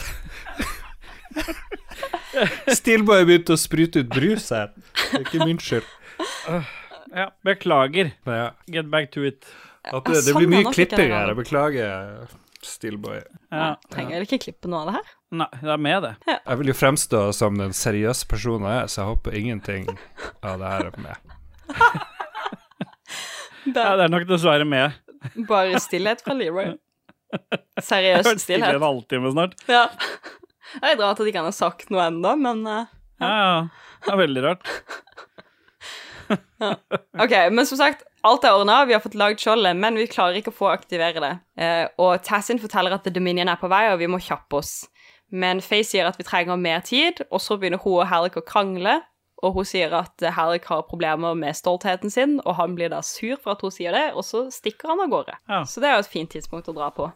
Steelboy begynte å sprute ut brus her. Det ikke min skyld. Ja, beklager. Get back to it. Det blir mye klipping her, jeg beklager Steelboy. Trenger jeg ikke klippe noe av det her? Nei, det med det. Jeg vil jo fremstå som den seriøse personen jeg så jeg håper ingenting av det her med. Det nok dessverre med. Bare stillhet fra Leroy. Seriøs stillhet. En halvtime snart. Ja. Det rart at de ikke har sagt noe enda, men... Ja, det veldig rart. Ok, men som sagt, alt ordnet, vi har fått laget skjoldet, men vi klarer ikke å få aktivere det. Og Tassin forteller at The Dominion er på vei, og vi må kjappe oss. Men Faye sier at vi trenger mer tid, og så begynner hun og Halleck å krangle, og hun sier at Halleck har problemer med stoltheten sin, og han blir da sur for at hun sier det, og så stikker han av gårde. Ja. Så det er jo et fint tidspunkt å dra på.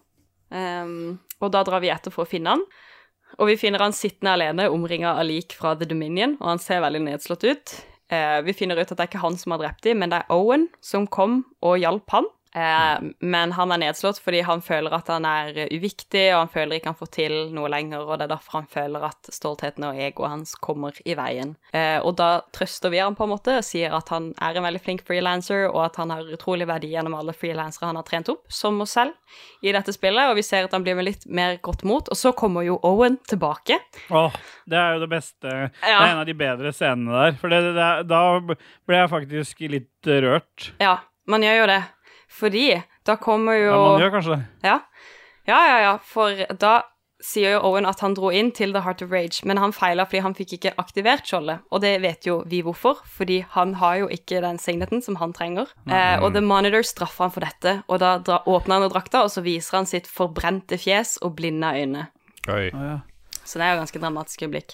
Og da drar vi etter for å finne han, og vi finner han sittende alene, omringet av lik fra The Dominion, og han ser veldig nedslått ut. Vi finner ut at det er ikke han som har drept dem, men det er Owen som kom og hjalp han. Men han er nedslått fordi han føler at han er uviktig, og han føler ikke han får til noe lenger, og det er derfor han føler at stoltheten og egoet hans kommer i veien. Og da trøster vi han på en måte og sier at han er en veldig flink freelancer, og at han har utrolig verdi gjennom alle freelancere han har trent opp, som oss selv, i dette spillet, og vi ser at han blir med litt mer godt mot, og så kommer jo Owen tilbake. Det er jo det beste. Det er en av de bedre scenene der, for da ble jeg faktisk litt rørt. Ja, man gjør jo det. Fordi da kommer jo... Ja, man gjør kanskje det. Ja, for da sier jo Owen at han dro inn til The Heart of Rage, men han feilet fordi han fikk ikke aktivert skjoldet, og det vet jo vi hvorfor, fordi han har jo ikke den signeten som han trenger. Og The Monitor straffer han for dette, og da åpner han og drakta, og så viser han sitt forbrente fjes og blinde øyne. Oi. Så det er jo ganske dramatisk blikk.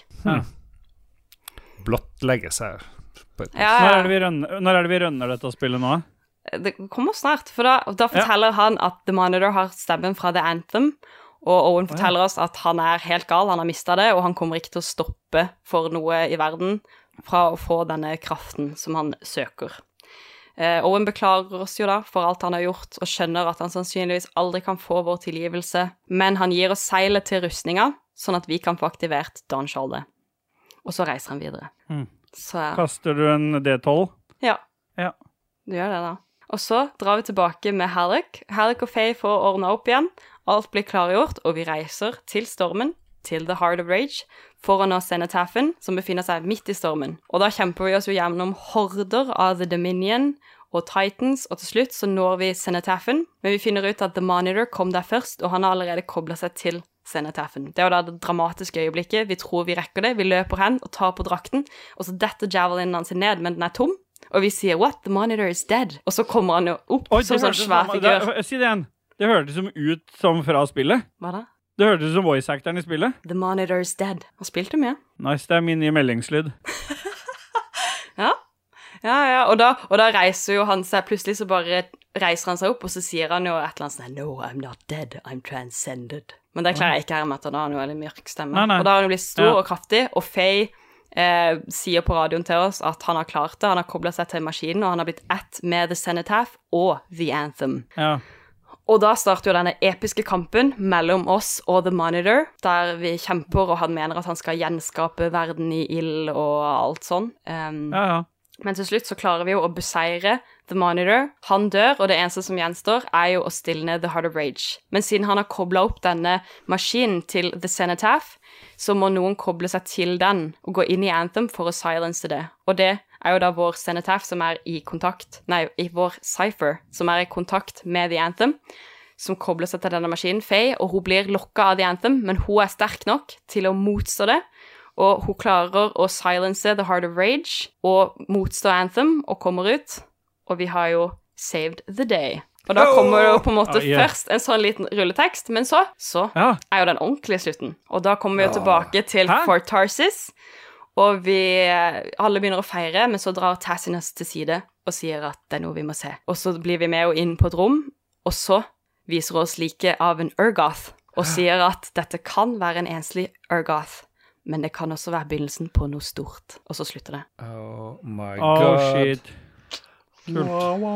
Blottlegges her. Når er det vi rønner dette spillet nå? Det kommer snart, for da forteller han at The Monitor har stemmen fra The Anthem, og Owen forteller oss at han er helt gal, han har mistet det, og han kommer ikke til å stoppe for noe i verden fra å få denne kraften som han søker. Owen beklager oss jo da for alt han har gjort, og skjønner at han sannsynligvis aldri kan få vår tilgivelse, men han gir oss seilet til rustninga, sånn at vi kan få aktivert Dawnskjoldet. Og så reiser han videre. Kaster du en D12? Ja. Du gjør det da. Og så drar vi tilbake med Halleck. Halleck og Faye får ordnet opp igjen. Alt blir klargjort, og vi reiser til stormen, til The Heart of Rage, for å nå Cenotaphen, som befinner seg midt i stormen. Og da kjemper vi oss jo gjennom horder av The Dominion og Titans, og til slutt så når vi Cenotaphen, men vi finner ut at The Monitor kom der først, og han har allerede koblet seg til Cenotaphen. Det er jo da det dramatiske øyeblikket. Vi tror vi rekker det, vi løper hen og tar på drakten, og så detter javelinen hans ned, men den er tom. Og vi sier, what? The Monitor is dead. Og så kommer han jo opp som sånn svær figur. Si det igjen. Det hørtes ut som fra spillet. Hva da? Det hørtes ut som voice-actoren i spillet. The Monitor is dead. Han spilte mye. Nice, det er min nye meldingslyd. Ja. Og da reiser jo han seg, plutselig så bare reiser han seg opp, og så sier han jo et eller annet sånn, no, I'm not dead, I'm transcended. Men det klarer jeg ikke her med at han har en veldig mørk stemme. Nei. Og da har han jo blitt stor og kraftig, og Faye sier på radioen til oss at han har klart det, han har koblet seg til maskinen, og han har blitt ett med The Cenotaph og The Anthem. Ja. Og da starter jo denne episke kampen mellom oss og The Monitor, der vi kjemper, og han mener at han skal gjenskape verden i ild og alt sånn. Men til slutt så klarer vi jo å beseire The Monitor. Han dør, og det eneste som gjenstår er jo å stilne The Heart of Rage. Men siden han har koblet opp denne maskinen til The Cenotaph, så må noen koble seg til den og gå inn i Anthem for å silence det. Og det er jo da vår Cenotaph som er i vår Cypher, som er i kontakt med The Anthem, som kobler seg til denne maskinen, Faye, og hun blir lokket av The Anthem, men hun er sterk nok til å motstå det, og hun klarer å silence The Heart of Rage, og motstå Anthem, og kommer ut, og vi har jo saved the day. Og da kommer det jo på en måte først en sånn liten rulletekst, men så er jo den ordentlige slutten. Og da kommer vi jo tilbake til Fort Tarsis, og vi alle begynner å feire, men så drar Tassin oss til side og sier at det er noe vi må se. Og så blir vi med og inn på et rom, og så viser oss like av en Urgoth, og sier at dette kan være en enslig Urgoth, men det kan også være begynnelsen på noe stort. Og så slutter det. Oh my god. Oh shit. Kult.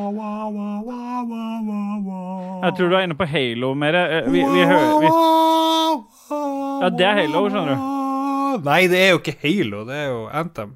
Jeg tror du er inne på Halo mer. Vi hører Ja, det er Halo, skjønner du. Nei, det er jo ikke Halo, det er jo Anthem.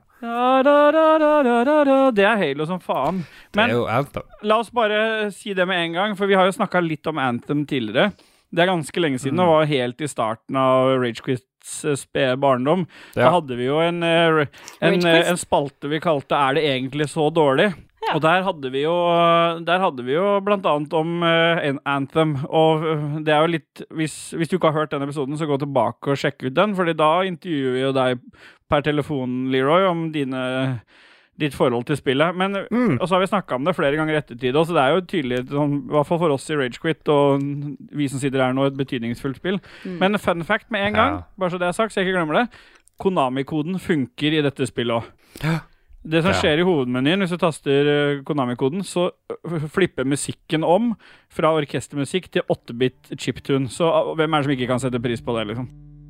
Det er Halo som faen. Men det er jo Anthem. La oss bare si det med en gang, for vi har jo snakket litt om Anthem tidligere. Det er ganske lenge siden, og var helt i starten av Ragequists spede barndom. Da hadde vi jo en spalte vi kalte Er det egentlig så dårlig? Og der hadde vi jo blant annet om Anthem, og det er jo litt, hvis du ikke har hørt den episoden, så gå tilbake og sjekk ut den, fordi da intervjuer vi jo deg per telefon, Leroy, om dine ditt forhold til spillet. Men, og så har vi snakket om det flere ganger ettertid, så det er jo tydelig, sånn, i hvert fall for oss i Ragequit, og vi som sitter her nå, et betydningsfullt spill. Men fun fact med en gang, bare så det er sagt, så jeg ikke glemmer det, Konami-koden funker i dette spillet også. Ja. Det som skjer i hovedmenyen, hvis du taster Konami-koden, så flipper musikken om fra orkestermusikk til 8-bit chiptune. Så hvem er det som ikke kan sette pris på det, liksom?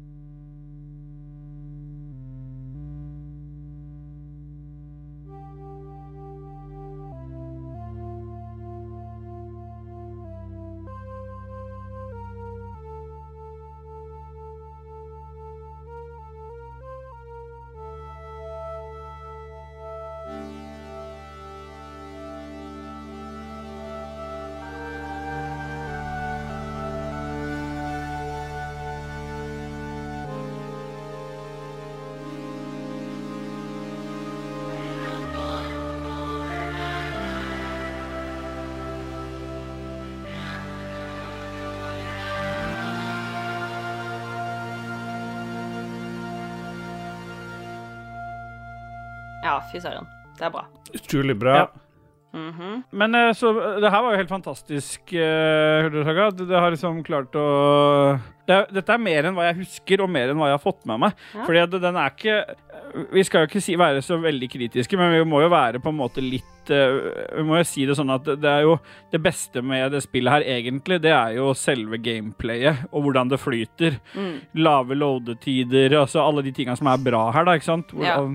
Ja, fy søren. Det er bra. Utrolig bra. Ja. Men så det her var jo helt fantastisk, Huldersaga. Det har liksom klart å... Dette er mer enn hva jeg husker, og mer enn hva jeg har fått med meg. Ja. Fordi den er ikke... Vi skal jo ikke være så veldig kritiske, men vi må jo være på en måte litt... Vi må jo si det sånn at det er jo det beste med det spillet her egentlig, det er jo selve gameplayet, og hvordan det flyter. Lave loadetider, altså alle de tingene som er bra her da, ikke sant?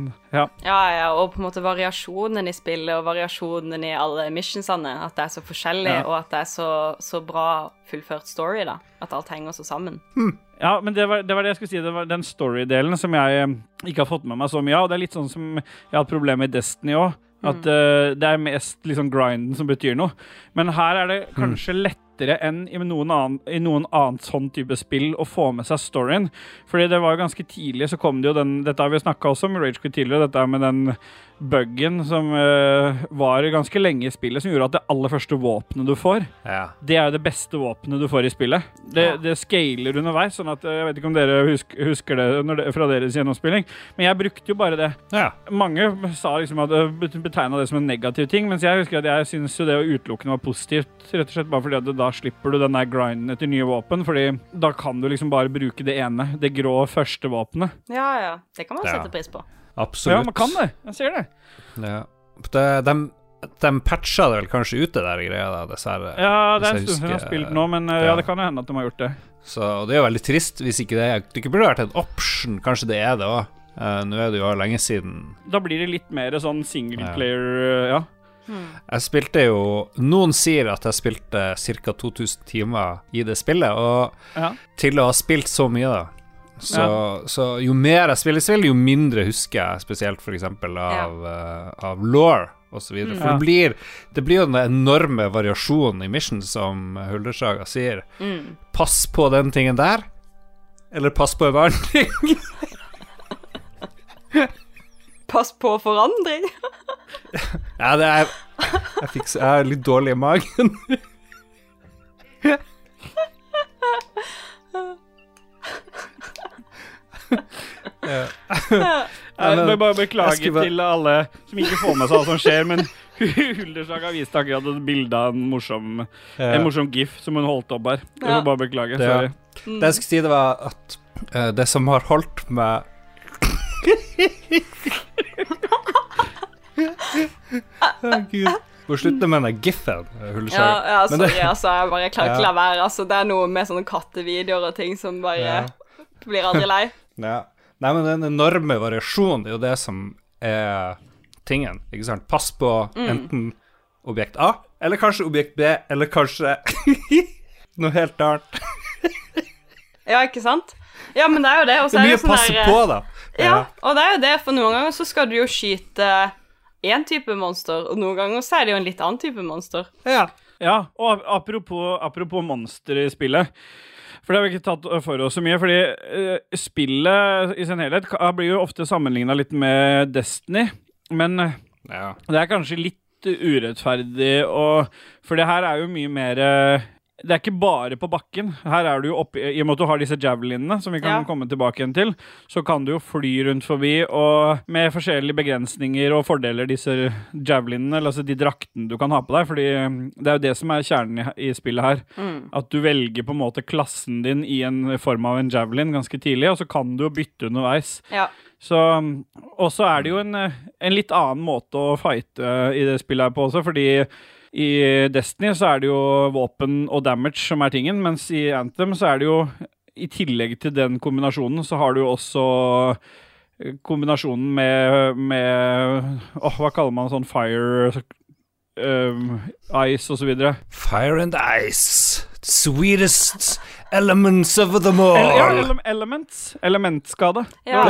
Ja, og på en måte variasjonen i spillet, og variasjonen i alle missionsene, at det er så forskjellig, og at det er så bra fullført story da, at alt henger så sammen. Ja, men det var det jeg skulle si, det var den story-delen som jeg ikke har fått med meg så mye av, og det er litt sånn som jeg har hatt problemer med i Destiny også, at det er mest liksom grinden som betyr noe. Men her er det kanskje lettere enn i noen annen sånn type spill å få med seg storyen. Fordi det var jo ganske tidlig, så kom det jo dette har vi snakket også om i Rage Quit tidligere, dette med den buggen som var ganske lenge i spillet, som gjorde at det aller første våpenet du får, det er jo det beste våpenet du får i spillet. Det scaler underveis, sånn at jeg vet ikke om dere husker det fra deres gjennomspilling, men jeg brukte jo bare det. Mange sa liksom at betegnet det som en negativ ting, mens jeg husker at jeg synes jo det utelukkende var positivt, rett og slett bare fordi at da slipper du den der grinden etter nye våpen, fordi da kan du liksom bare bruke det ene, det grå første våpenet. Ja, det kan man sette pris på. Absolutt. Ja, man kan det. Jeg ser det. Ja. De patcha det vel kanskje ut det der greia da, dessverre. Ja, det er en stund siden jeg har spilt nå, men ja, det kan jo hende at de har gjort det. Så det er jo veldig trist hvis ikke det ikke burde vært en option, kanskje det er det også. Nå er det jo lenge siden. Da blir det litt mer sånn single player, Jeg spilte jo, noen sier at jeg spilte cirka 2000 timer i det spillet, og til å ha spilt så mye da, så jo mer jeg spiller spill, jo mindre husker jeg, spesielt for eksempel av lore og så videre, for det blir jo den enorme variasjonen i mission som Huldersaga sier. Pass på den tingen der, eller pass på en annen ting. Pass på forandring. Ja, det er jeg er litt dårlig i magen. Jeg må bare beklage til alle som ikke får med seg hva som skjer, men Huldersaga viste akkurat et bilde av en morsom gif som hun holdt opp her. Jeg må bare beklage, sorry. Det jeg skulle si det var at det som har holdt meg Gud. Må slutte med den giffen, Huldersaga. Ja, sorry, altså, jeg klarer ikke la være. Altså, det er noe med sånne kattevideoer og ting som bare blir aldri lei. Nei, men den enorme variasjonen er jo det som er tingen, ikke sant? Pass på enten objekt A, eller kanskje objekt B, eller kanskje noe helt annet. Ja, ikke sant? Ja, men det er jo det. Det er mye å passe på, da. Ja, og det er jo det, for noen ganger så skal du jo skyte en type monster, og noen ganger så er det jo en litt annen type monster. Ja, og apropos monster i spillet, for det har vi ikke tatt for oss så mye, fordi spillet i sin helhet blir jo ofte sammenlignet litt med Destiny, men det er kanskje litt urettferdig, for det her er jo mye mer det ikke bare på bakken. Her du jo oppe, i og med at du har disse javelinene, som vi kan komme tilbake igjen til, så kan du jo fly rundt forbi, og med forskjellige begrensninger og fordeler disse javelinene, eller altså de draktene du kan ha på deg, fordi det jo det som kjernen i spillet her. At du velger på en måte klassen din i en form av en javelin ganske tidlig, og så kan du jo bytte underveis. Ja. Så, og så det jo en litt annen måte å fighte i det spillet her på også, fordi i Destiny så det jo våpen og damage som tingen, mens i Anthem så det jo, i tillegg til den kombinasjonen, så har du jo også kombinasjonen med hva kaller man sånn fire, ice og så videre. Fire and ice, the sweetest elements of them all. Elementskade. Ja.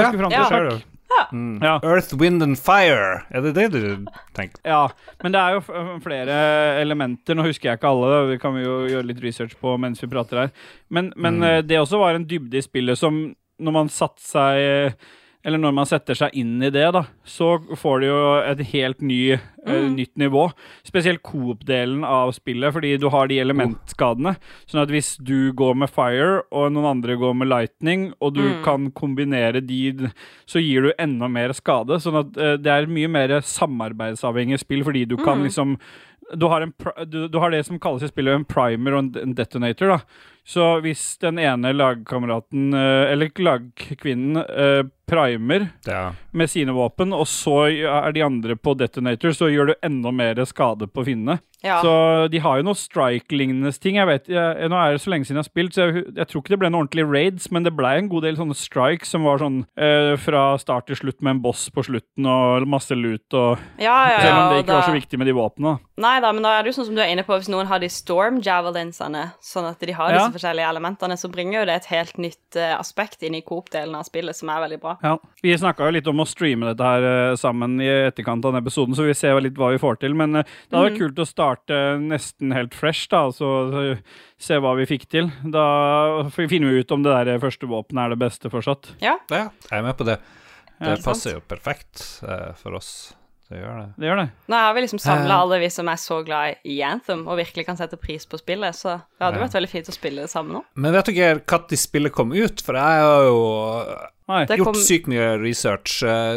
Earth, wind and fire. Det du tenker? Ja, men det jo flere elementer. Nå husker jeg ikke alle, det kan vi jo gjøre litt research på mens vi prater her. Men det også var en dybde i spillet som når man satt seg, eller når man setter seg inn i det da, så får du jo et helt nytt nivå. Spesielt coop-delen av spillet, fordi du har de elementskadene. Sånn at hvis du går med fire, og noen andre går med lightning, og du kan kombinere de, så gir du enda mer skade. Sånn at det mye mer samarbeidsavhengig spill, fordi du kan liksom du har det som kalles i spillet en primer og en detonator da. Så hvis den ene lagkameraten eller lagkvinnen primer med sine våpen, og så de andre på detonator, så gjør du enda mer skade på fiendene. Ja. Så de har jo noen strike-lignende ting. Nå det så lenge siden jeg har spilt, så jeg tror ikke det ble en ordentlig raids, men det ble en god del sånne strikes som var sånn fra start til slutt med en boss på slutten og masse loot, og selv om det ikke var så viktig med de våpnene. Neida, men da det jo sånn som du inne på, hvis noen har de storm javelinsene, sånn at de har disse forskjellige elementene, så bringer jo det et helt nytt aspekt inn i coop-delen av spillet, som veldig bra. Ja, vi snakket jo litt om å streame dette her sammen i etterkant av den episoden, så vi ser litt hva vi får til, men det hadde vært kult å starte nesten helt fresh da, og så se hva vi fikk til. Da finner vi ut om det der første våpenet det beste fortsatt. Ja, jeg med på det. Det passer jo perfekt for oss. Det gjør det. Nå har vi liksom samlet alle vi som så glad i Anthem, og virkelig kan sette pris på spillet, så det hadde vært veldig fint å spille det sammen nå. Men vet du ikke hva de spillet kom ut? For jeg har jo gjort sykt mye research.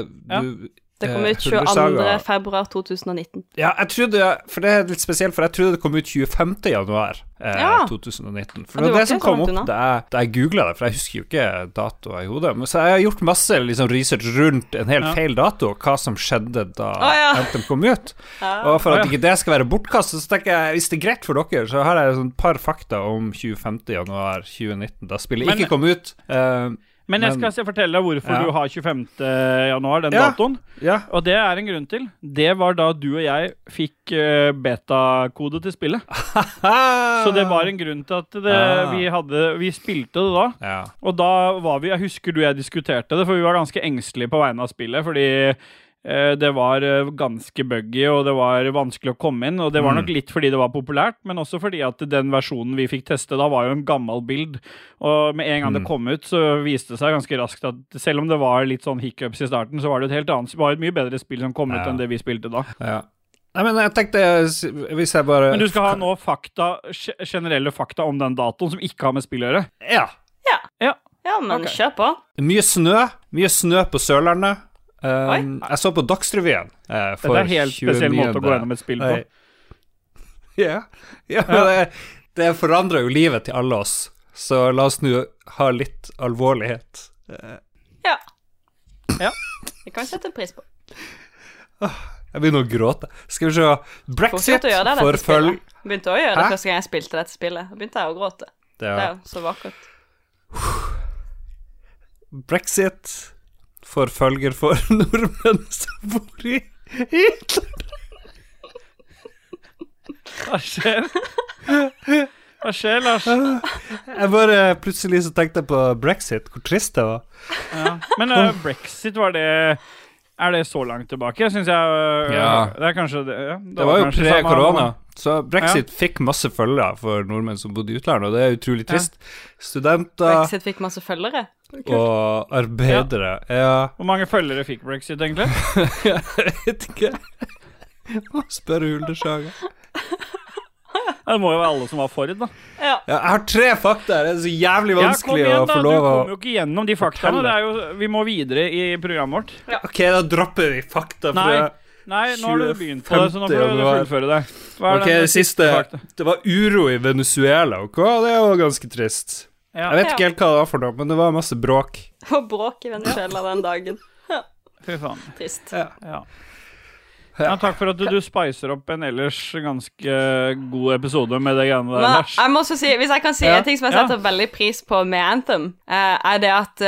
Det kom ut 22. februar 2019. Ja, jeg trodde, for det litt spesielt, for jeg trodde det kom ut 25. januar 2019. For det som kom opp da jeg googlet det, for jeg husker jo ikke datoer i hodet. Men så jeg har gjort masse liksom, research rundt en helt feil dato, hva som skjedde da Anthem kom ut. Og for at ikke det skal være bortkastet, så tenker jeg, hvis det greit for dere, så har jeg et par fakta om 25. januar 2019, da spillet ikke kom ut. Men jeg skal fortelle deg hvorfor du har 25. januar, den datoen. Og det en grunn til. Det var da du og jeg fikk beta-kode til spillet. Så det var en grunn til at vi spilte det da. Og da var jeg husker jeg diskuterte det, for vi var ganske engstelige på vegne av spillet, fordi det var ganske buggy, og det var vanskelig å komme inn, og det var nok litt fordi det var populært, men også fordi at den versjonen vi fikk teste da var jo en gammel bild, og med en gang det kom ut, så viste det seg ganske raskt at selv om det var litt sånn hiccups i starten, så var det et mye bedre spill som kom ut enn det vi spilte da. Nei, men jeg tenkte, hvis jeg bare... Men du skal ha nå generelle fakta om den datoen som ikke har med spill å gjøre? Ja, men kjør på. Mye snø på Sørlandet. Jeg så på Dagsrevyen for 29. Det helt spesiell måte å gå gjennom et spill på. Men det forandrer jo livet til alle oss, så la oss nå ha litt alvorlighet. Det kan jeg sette pris på. Jeg begynner å gråte. Skal vi se, Brexit forfølger... Begynte å gjøre det første gang jeg spilte dette spillet. Begynte jeg å gråte. Det jo så vakkert. Brexit forfølger for nordmenn som bor i Hitler. Hva skjer? Hva skjer, Lars? Jeg bare plutselig så tenkte jeg på Brexit, hvor trist det var. Men Brexit, var det så langt tilbake? Synes jeg det kanskje det. Det var jo pre-korona. Så Brexit fikk masse følgere for nordmenn som bodde i utlandet, og det utrolig trist. Studenter... Brexit fikk masse følgere? Og arbeidere, Hvor mange følgere fikk Brexit, egentlig? Jeg vet ikke. Må spørre Huldersaga. Det må jo være alle som var for da. Ja. Ja, jeg har 3 fakta her. Det er så jævlig vanskelig å få lov Du å kommer jo ikke gjennom de faktaene. Det er jo, vi må videre i programmet vårt. Ok, da dropper vi fakta fra Nei, nå har du begynt på det, så nå får du fullføre det. Ok, det siste. Det var uro i Venezuela, ok? Det var ganske trist. Jeg vet ikke helt hva det var for noe, men det var masse bråk. Og bråk i Venezuela den dagen. Fy faen. Trist. Ja, takk for at du spicer opp en ellers ganske god episode med det greiene der, Lars. Jeg må også si, hvis jeg kan si en ting som jeg setter veldig pris på med Anthem, er det at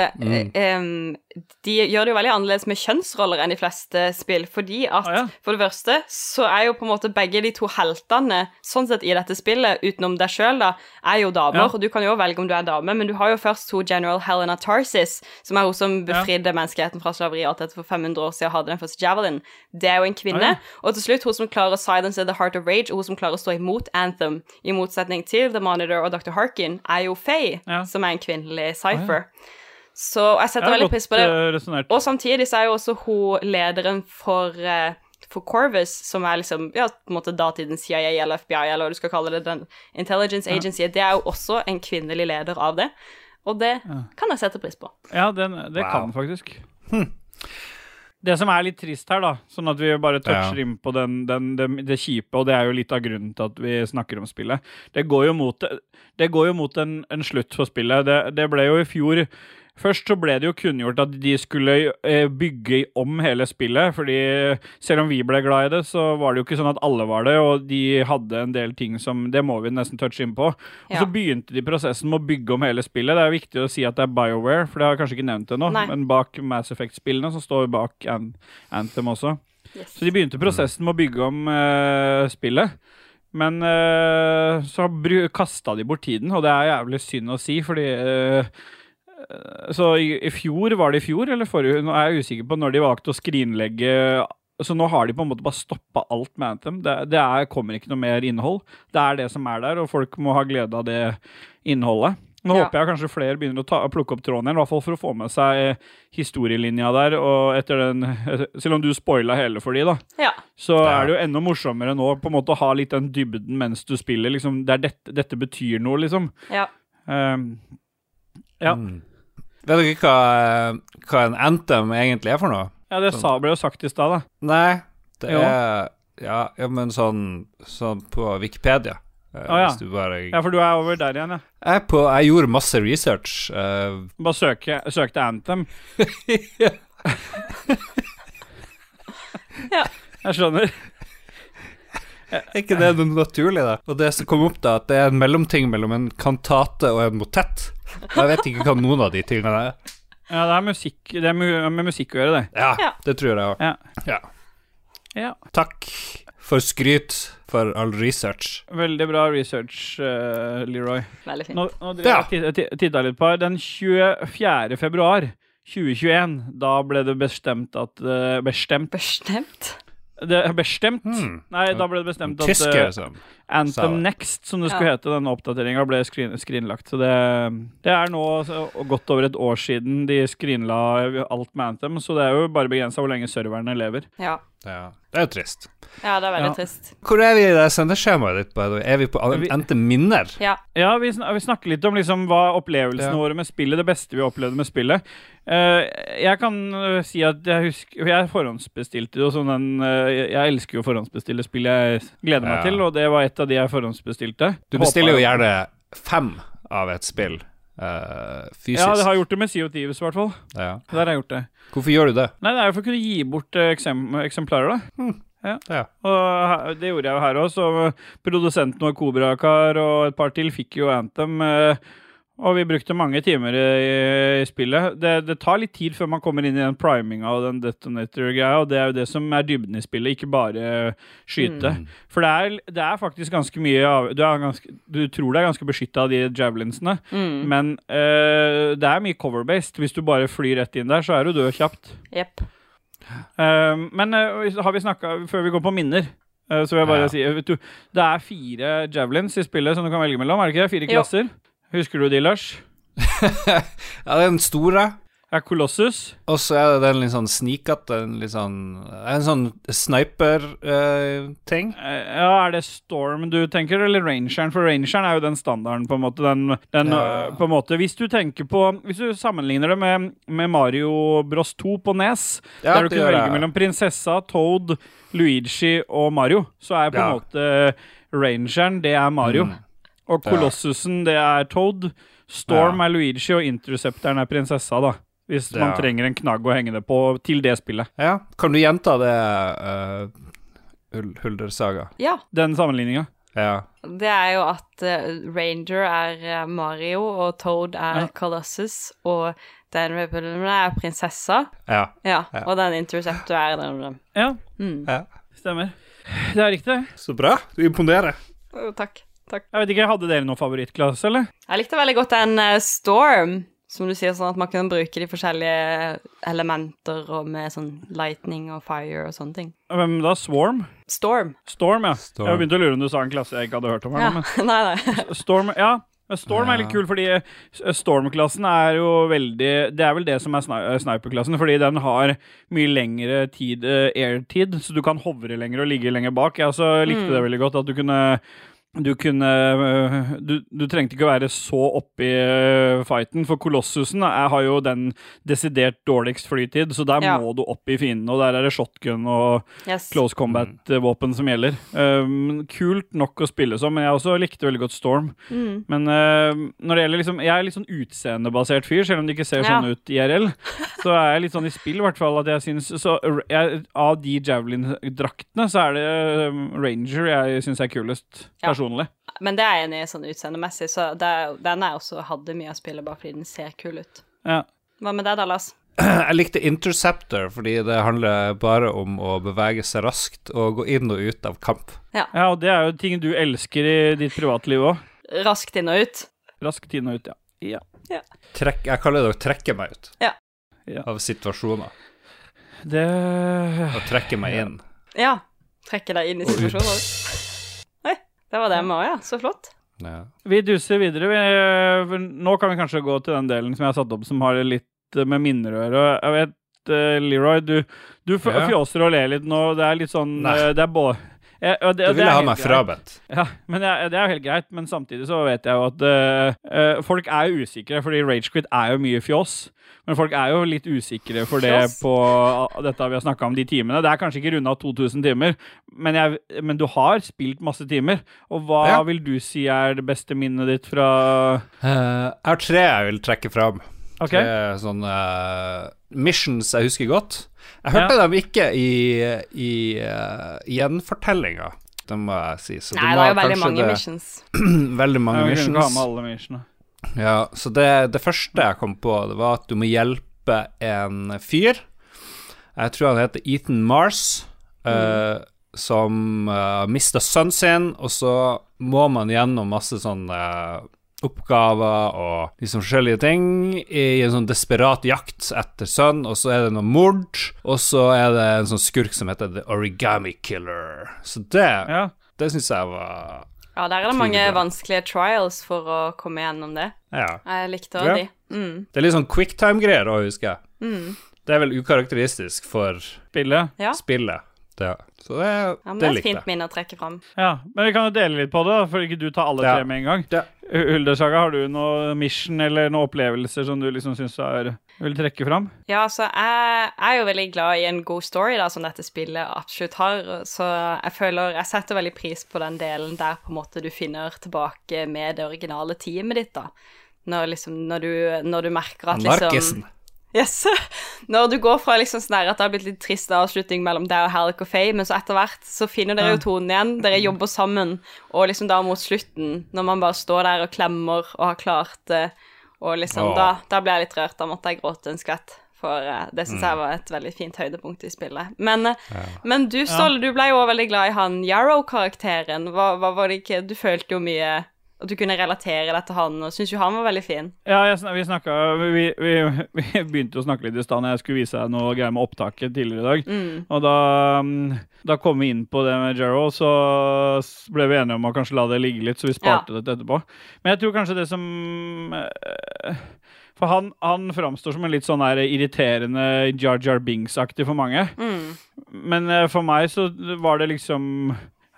de gjør det jo veldig annerledes med kjønnsroller enn de fleste spill, fordi at for det første så er jo på en måte begge de to heltene sånn sett i dette spillet, utenom deg selv da, er jo damer, og du kan jo velge om du er dame, men du har jo først General Helena Tarsis, som er hun som befridde menneskeheten fra slaveri alt dette for 500 år siden og hadde den første Javelin. Det er jo en kvinne, og til slutt hun som klarer å silence the heart of rage, og hun som klarer å stå imot Anthem, i motsetning til The Monitor og Dr. Harkin, er jo Faye, som er en kvinnelig cypher. Så jeg setter veldig pris på det. Og samtidig så er jo også hun lederen for Corvus, som er liksom, på en måte datidens CIA eller FBI, eller hva du skal kalle det, den Intelligence Agency. Det er jo også en kvinnelig leder av det, og det kan jeg sette pris på. Ja, det kan faktisk. Det som er litt trist her da, sånn at vi bare toucher inn på det kjipe, og det er jo litt av grunnen til at vi snakker om spillet. Det går jo mot en slutt for spillet. Det ble jo i fjor. Først så ble det jo kunngjort at de skulle bygge om hele spillet, fordi selv om vi ble glad i det, så var det jo ikke sånn at alle var det, og de hadde en del ting som, det må vi nesten touche inn på. Og så begynte de prosessen med å bygge om hele spillet. Det er jo viktig å si at det er BioWare, for det har jeg kanskje ikke nevnt det nå, men bak Mass Effect-spillene så står bak Anthem også. Så de begynte prosessen med å bygge om spillet. Men så kastet de bort tiden, og det er jævlig synd å si, fordi så i fjor, var det i fjor eller forrige? Nå er jeg usikker på når de valgte å skrinlegge. Så nå har de på en måte bare stoppet alt med Anthem. Det kommer ikke noe mer innhold. Det er det som er der, og folk må ha glede av det innholdet. Nå håper jeg kanskje flere begynner å plukke opp tråden igjen, i hvert fall for å få med seg historielinja der, og selv om du spoilet hele for de da, så er det jo enda morsommere nå på en måte å ha litt den dybden mens du spiller, liksom, dette betyr noe, liksom. Vet du ikke hva en Anthem egentlig er for noe? Ja, det ble jo sagt i sted da. Nei, det er men sånn på Wikipedia. Hvis du bare... Ja, for du er over der igjen, Jeg gjorde masse research. Bare søkte Anthem. Jeg skjønner. Er ikke det noe naturlig da? Og det som kom opp da, at det er en mellomting mellom en kantate og en motett. Jeg vet ikke hva noen av de tingene er. Ja, det er musikk. Det er med musikk å gjøre det. Ja, det tror jeg også. Ja. Takk for skryt for all research. Veldig bra research, Leroy. Veldig fint. Nå tittet litt på den 24. februar 2021. Da ble det bestemt at... Bestemt? Det er bestemt. Nei, da ble det bestemt at Anthem Next, som det skulle hete, denne oppdateringen ble skrinlagt. Så det er nå godt over et år siden de skrinla alt med Anthem, så det er jo bare begrenset hvor lenge serverne lever. Ja, det er jo trist. Ja, det er veldig trist. Hvor er vi i det sendeskjemaet ditt? Er vi på Anthem minner? Ja, vi snakker litt om liksom, hva opplevelsen våre med spillet, det beste vi opplevde med spillet. Jeg kan si at jeg forhåndsbestilte jo sånn jeg elsker jo å forhåndsbestille spill jeg gleder meg til, og det var et av de jeg forhåndsbestilte. Du bestiller jo gjerne 5 av et spill fysisk. Ja, det har gjort det med Sea of Thieves i hvert fall. Der har jeg gjort det. Hvorfor gjør du det? Nei, det er jo for å kunne gi bort eksemplarer da. Og det gjorde jeg jo her også. Så produsenten og Cobra-kar og et par til fikk jo Anthem, og vi brukte mange timer i spillet. Det tar litt tid før man kommer inn i den priminga og den detonator-greia, og det er jo det som er dybden i spillet, ikke bare skyte. For det er faktisk ganske mye du tror det er ganske beskyttet av de javelinsene, men det er mye cover-based. Hvis du bare flyr rett inn der, så er du død kjapt. Men har vi snakket, før vi går på minner, så vil jeg bare si, vet du, det er 4 javelins i spillet som du kan velge mellom, er det ikke det? 4 klasser? Husker du de, Lars? Ja, den store. Colossus. Og så er det den litt sånn snikete, en sånn sniper-ting. Ja, er det Storm du tenker, eller Rangeren? For Rangeren er jo den standarden, på en måte. På en måte. Hvis du sammenligner det med Mario Bros 2 på NES, der du kunne velge mellom prinsessa, Toad, Luigi og Mario, så er på en måte Rangeren, det er Mario. Og Colossusen, det er Toad. Storm er Luigi, og Interceptoren er prinsessa, da. Hvis man trenger en knagg å henge det på til det spillet. Ja, kan du gjenta det, Huldersaga? Ja. Den sammenligningen. Ja. Det er jo at Ranger er Mario, og Toad er Colossus, og den Rebellen er prinsessa. Ja. Og den Interceptor er den. Ja, stemmer. Det er riktig. Så bra, du imponerer. Takk. Jeg vet ikke, hadde dere noen favorittklasse, eller? Jeg likte veldig godt den Storm, som du sier, sånn at man kunne bruke de forskjellige elementer og med sånn lightning og fire og sånne ting. Hvem da? Storm, ja. Storm. Jeg begynte å lure om du sa en klasse jeg ikke hadde hørt om her. Nei. Storm er litt kul, fordi Storm-klassen er jo veldig... Det er vel det som er sniper-klassen, fordi den har mye lengre air-tid, så du kan hovre lenger og ligge lenger bak. Jeg også likte det veldig godt, at du trengte ikke å være så oppe i fighten, for Colossusen har jo den desidert dårligst flytid, så der må du opp i fienden, og der er det shotgun og close combat-våpen som gjelder. Kult nok å spille som, men jeg også likte veldig godt Storm. Men når det gjelder jeg er litt sånn utseendebasert fyr, selv om det ikke ser sånn ut i IRL, så er jeg litt sånn i spill, i hvert fall, at jeg synes, av de Javelin-draktene, så er det Ranger jeg synes er kulest, personlig. Men det er en sånn utseendemessig, så den er også hadde mye å spille bare fordi den ser kul ut. Ja. Hva med deg da, Lars? Jeg likte Interceptor, fordi det handler bare om å bevege seg raskt og gå inn og ut av kamp. Ja, og det er jo ting du elsker i ditt privatliv også. Raskt inn og ut. Raskt inn og ut, ja. Jeg kaller det å trekke meg ut av situasjoner. Og trekke meg inn. Ja, trekke deg inn i situasjoner. Det var det med også, så flott. Ja. Vi duser videre. Nå kan vi kanskje gå til den delen som jeg har satt opp, som har litt med minner å gjøre. Jeg vet, Leroy, du fjåser og ler litt nå. Det er litt sånn... Det er både... Du ville ha meg frabedt. Ja, men det er jo helt greit, men samtidig så vet jeg jo at folk er jo usikre, fordi Rage Quit er jo mye fjås, men folk er jo litt usikre for det på dette vi har snakket om de timene. Det er kanskje ikke rundt av 2000 timer, men du har spilt masse timer, og hva vil du si er det beste minnet ditt fra... Jeg har 3 jeg vil trekke frem. Okay. 3 sånne missions jeg husker godt. Jeg hørte dem ikke i gjenfortellinga, det må jeg si. Så nei, det er jo veldig mange missions. Veldig mange missions. Jeg kan ha med alle missionene. Ja, så det første jeg kom på, det var at du må hjelpe en fyr. Jeg tror han heter Ethan Mars, som mistet sønnen sin, og så må man gjennom masse sånne oppgaver og liksom forskjellige ting i en sånn desperat jakt etter sønn, og så er det noe mord, og så er det en sånn skurk som heter The Origami Killer. Så det synes jeg var... Ja, der er det mange vanskelige trials for å komme gjennom det. Ja. Jeg likte også de. Det er litt sånn quicktime-greier også, husker jeg. Det er vel ukarakteristisk for spillet. Ja. Så det men det er et fint minne å trekke frem. Ja, men vi kan jo dele litt på det, for ikke du tar alle 3 med en gang. Huldersaga, har du noe mission eller noen opplevelser som du liksom synes vil trekke frem? Ja, så jeg er jo veldig glad i en god story da, som dette spillet absolutt har, så jeg setter veldig pris på den delen der på en måte du finner tilbake med det originale teamet ditt da. Når du merker at liksom... Markesen. Yes. Når du går fra liksom sånn der at det har blitt litt trist avslutning mellom deg og Halleck og Faye, men så etter hvert så finner dere jo tonen igjen, dere jobber sammen, og liksom da mot slutten, når man bare står der og klemmer og har klart det, og liksom da ble jeg litt rørt, da måtte jeg gråte en skvett, for det synes jeg var et veldig fint høydepunkt i spillet. Men du, Ståle, du ble jo veldig glad i han Yarrow-karakteren. Hva var det ikke? Du følte jo mye... at du kunne relatere deg til han, og synes jo han var veldig fin. Ja, vi begynte å snakke litt i stedet når jeg skulle vise deg noe greier med opptaket tidligere i dag, og da kom vi inn på det med Jarrow, så ble vi enige om å kanskje la det ligge litt, så vi sparte det etterpå. Men jeg tror kanskje det som For han framstår som en litt sånn der irriterende Jar Jar Binks-aktig for mange. Men for meg så var det liksom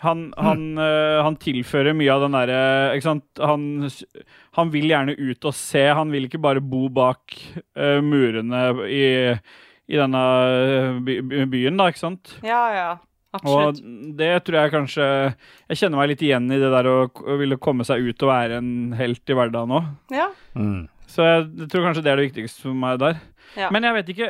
han tilfører mye av den der, ikke sant? Han vil gjerne ut og se, han vil ikke bare bo bak murene i denne byen da, ikke sant? Ja, absolutt. Og det tror jeg kanskje, jeg kjenner meg litt igjen i det der å ville komme seg ut og være en helt i hverdagen også. Ja. Så jeg tror kanskje det er det viktigste for meg der. Ja. Men jeg vet ikke,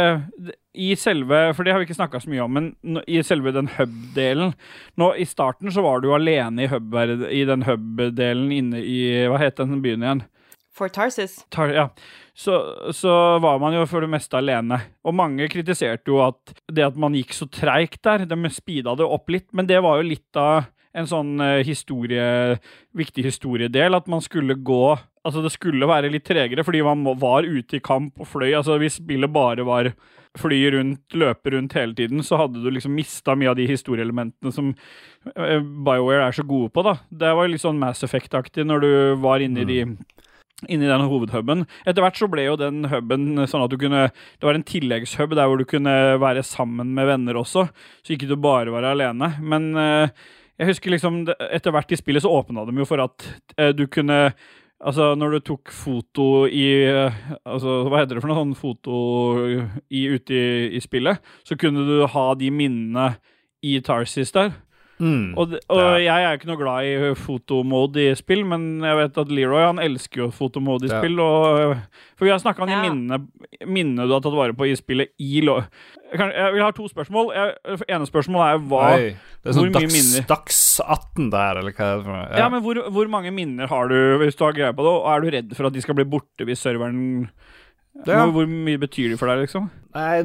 i selve, for det har vi ikke snakket så mye om, men i selve den hub-delen, nå i starten så var du alene i den hub-delen inne i, hva heter den byen igjen? For Tarsis. Ja, så var man jo for det meste alene, og mange kritiserte jo at det at man gikk så treigt der, de speedet det opp litt, men det var jo litt av en sånn viktig historiedel, at man skulle gå, altså det skulle være litt tregere, fordi man var ute i kamp og fløy, altså hvis spillet bare var fly rundt, løpe rundt hele tiden, så hadde du liksom mistet mye av de historieelementene som BioWare er så gode på da. Det var litt sånn Mass Effect-aktig når du var inne i den hovedhubben. Etter hvert så ble jo den hubben sånn at det var en tilleggshub der hvor du kunne være sammen med venner også, så ikke du bare var alene. Men jeg husker liksom, etter hvert i spillet så åpnet de jo for at du kunne, altså når du tok foto altså hva heter det for noe sånn foto ute i spillet, så kunne du ha de minnene i Tarsis der. Og jeg er ikke noe glad i fotomode i spill, men jeg vet at Leroy, han elsker jo fotomode i spill, for vi har snakket om de minnene du har tatt vare på i spillet jeg vil ha 2 spørsmål. Ene spørsmål er det er sånn dags 18 der, eller hva er det for noe? Ja, men hvor mange minner har du, hvis du har greie på det, og er du redd for at de skal bli borte hvis serveren hvor mye betyr de for deg, liksom? Nei,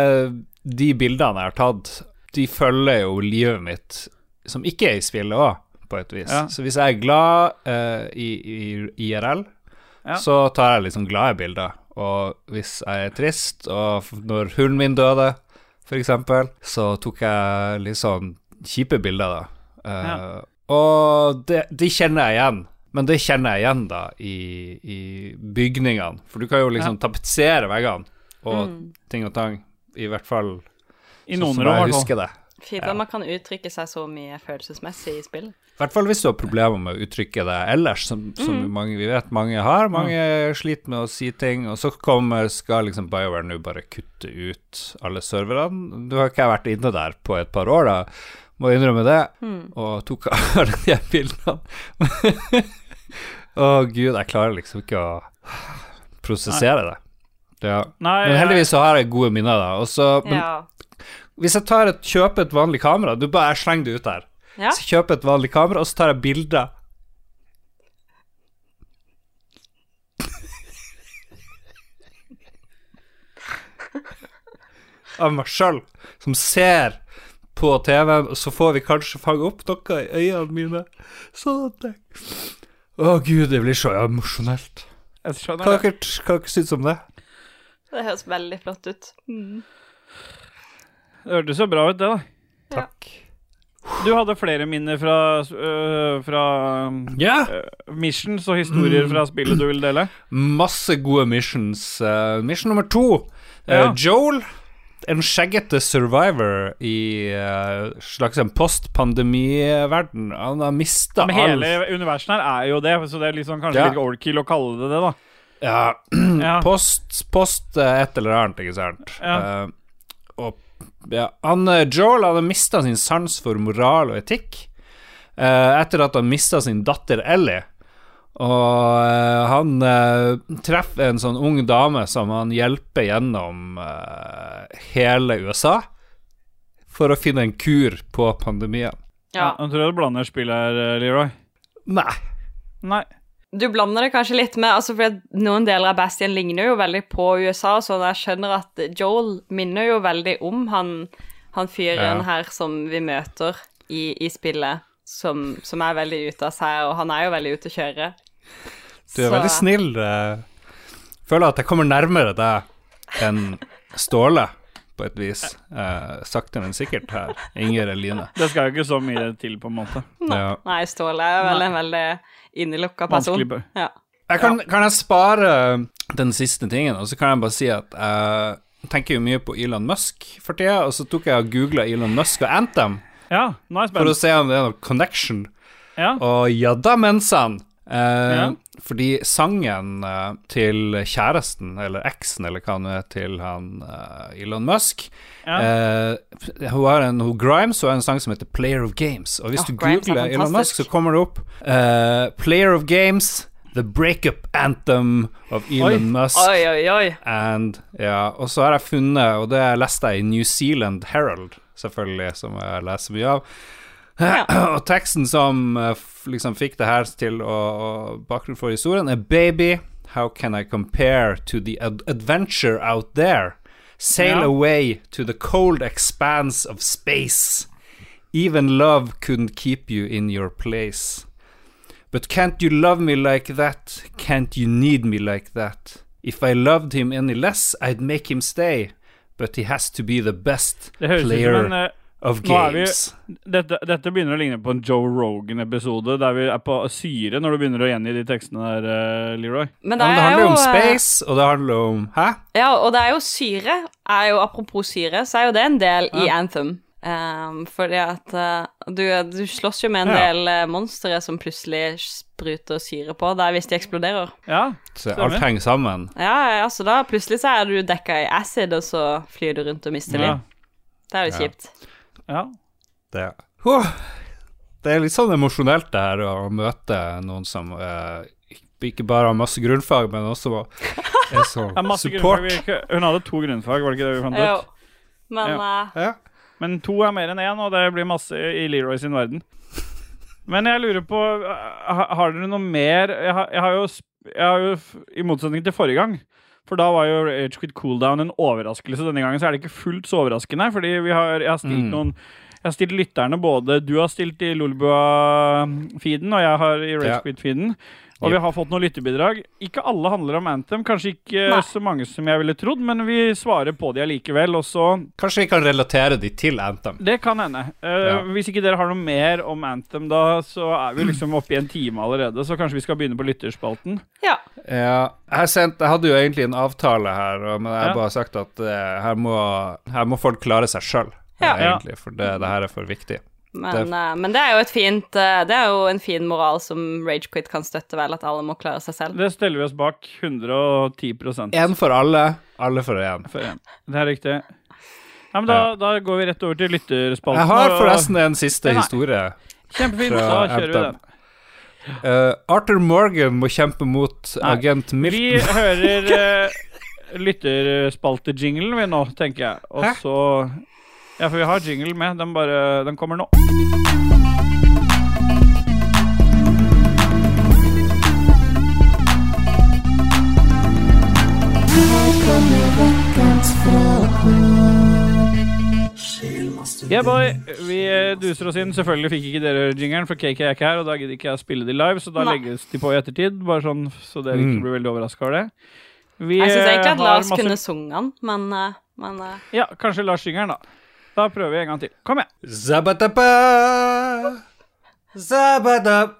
de bildene jeg har tatt, de følger jo livet mitt som ikke er i spillet også, på et vis. Så hvis jeg er glad i IRL, så tar jeg liksom glade bilder. Og hvis jeg er trist, og når hunden min døde, for eksempel, så tok jeg litt sånn kjipe bilder da. Og de kjenner jeg igjen. Men det kjenner jeg igjen da i bygningene. For du kan jo liksom tapetsere veggene og ting og tang, i hvert fall i noen rom, jeg husker det. Fint at man kan uttrykke seg så mye følelsesmessig i spill. I hvert fall hvis du har problemer med å uttrykke det ellers, som vi vet mange har. Mange sliter med å si ting, og så skal liksom BioWare nå bare kutte ut alle serverne. Du har ikke vært inne der på et par år da, må innrømme det, og tok alle de bildene. Gud, jeg klarer liksom ikke å prosessere det. Men heldigvis så har jeg gode minner da, og så... Hvis jeg kjøper et vanlig kamera, du bare slenger det ut der. Så kjøper et vanlig kamera, og så tar jeg bilder. Av meg selv, som ser på TV-en, og så får vi kanskje fange opp noe i øynene mine. Sånn at det... Gud, det blir så emosjonelt. Hva dere synes om det? Det høres veldig flott ut. Det hørtes så bra ut det da. Takk. Du hadde flere minner fra missions og historier fra spillet du vil dele? Masse gode missions. Mission nummer 2. Joel, en skjeggete survivor i slags en post-pandemi-verden. Han har mistet alt. Men hele universet her er jo det, så det er liksom kanskje litt overkill å kalle det da. Post et eller annet, ikke sant? Joel hadde mistet sin sans for moral og etikk etter at han mistet sin datter Ellie, og han treffer en sånn ung dame som han hjelper gjennom hele USA for å finne en kur på pandemien. Jeg tror du blander spillet her, Leroy. Nei. Du blander det kanskje litt med, altså for noen deler av Bastion ligner jo veldig på USA, så jeg skjønner at Joel minner jo veldig om han fyren her som vi møter i spillet, som er veldig ute av seg, og han er jo veldig ute å kjøre. Du er veldig snill. Føler at jeg kommer nærmere deg enn Ståle, på et vis. Sakte, men sikkert her. Inger Eline. Det skal jo ikke så mye til på en måte. Nei, Ståle er vel en veldig innelukket person. Kan jeg spare den siste tingen, og så kan jeg bare si at jeg tenker jo mye på Elon Musk for tida, og så tok jeg og googlet Elon Musk og Anthem Ja, nå er jeg for å spent. se om det er noen connection. Ja. Og ja da, mensan. Fordi sangen til kjæresten, eller eksen, eller hva det er, til han Elon Musk hun Grimes, hun har en sang som heter Player of Games. Og hvis du Grimes googler Elon Musk, så kommer det opp Player of Games, The Breakup Anthem of Elon Musk. Oi. And, og så har jeg funnet, og det leste jeg i New Zealand Herald, selvfølgelig, som jeg leser mye av. Og teksten som liksom fikk det her til å bakgrunn for historien Baby, how can I compare to the adventure out there? Sail away to the cold expanse of space. Even love couldn't keep you in your place. But can't you love me like that? Can't you need me like that? If I loved him any less, I'd make him stay. But he has to be the best player of games. Dette begynner å ligne på en Joe Rogan-episode der vi på syre når du begynner å gjengi de tekstene der, Leroy. Men det handler jo om space, og det handler om Ja, og det er jo syre. Apropos syre, så er jo det en del i Anthem. Fordi at du slåss jo med en del monstre som plutselig spruter syre på der hvis de eksploderer. Ja, så alt henger sammen. Ja, så da plutselig så er du dekket i acid, og så flyr du rundt og mister liv. Det er jo kjipt. Ja. Det er litt sånn emosjonelt det her å møte noen som ikke bare har masse grunnfag, men også er så support. Hun hadde 2 grunnfag, var det ikke det vi fant ut? Men Men 2 er mer enn 1, og det blir masse i Leroy sin verden. Men jeg lurer på, har dere noe mer? Jeg har jo, i motsetning til forrige gang, for da var jo Rage Quit Cooldown en overraskelse. Denne gangen så er det ikke fullt så overraskende, fordi jeg har stilt lytterne både, du har stilt i Lolbua-feeden, og jeg har i Rage Quit-feeden. Og vi har fått noen lyttebidrag. Ikke alle handler om Anthem, kanskje ikke så mange som jeg ville trodd, men vi svarer på de allikevel, og så kanskje vi kan relatere de til Anthem. Det kan hende. Hvis ikke dere har noe mer om Anthem da, så er vi liksom oppe i en time allerede, så kanskje vi skal begynne på lytterspalten. Ja. Jeg hadde jo egentlig en avtale her, men jeg har bare sagt at her må folk klare seg selv, egentlig, for det her er for viktig. Men det er jo det er jo en fin moral som Rage Quit kan støtte vel, at alle må klare seg selv. Det steller vi oss bak 110%. En for alle for en. Det er riktig. Ja, men da går vi rett over til lytterspalten. Jeg har forresten en siste historie. Kjempefint, da kjører vi den. Arthur Morgan må kjempe mot agent Milton. Vi hører lytterspaltejinglen vi nå, tenker jeg. Og så ja, for vi har jingle med. Den kommer nå. Yeah, boy. Vi duser oss inn. Selvfølgelig fikk ikke dere jingeren, for KK er ikke her, og da gidder ikke jeg spille de live, så da legges de på i ettertid, bare sånn, så dere ikke blir veldig overrasket over det. Jeg synes egentlig at Lars kunne sunge den, men ja, kanskje Lars synger den da. Da prøver vi en gang til. Kom igjen. Zabadaba, zabadab,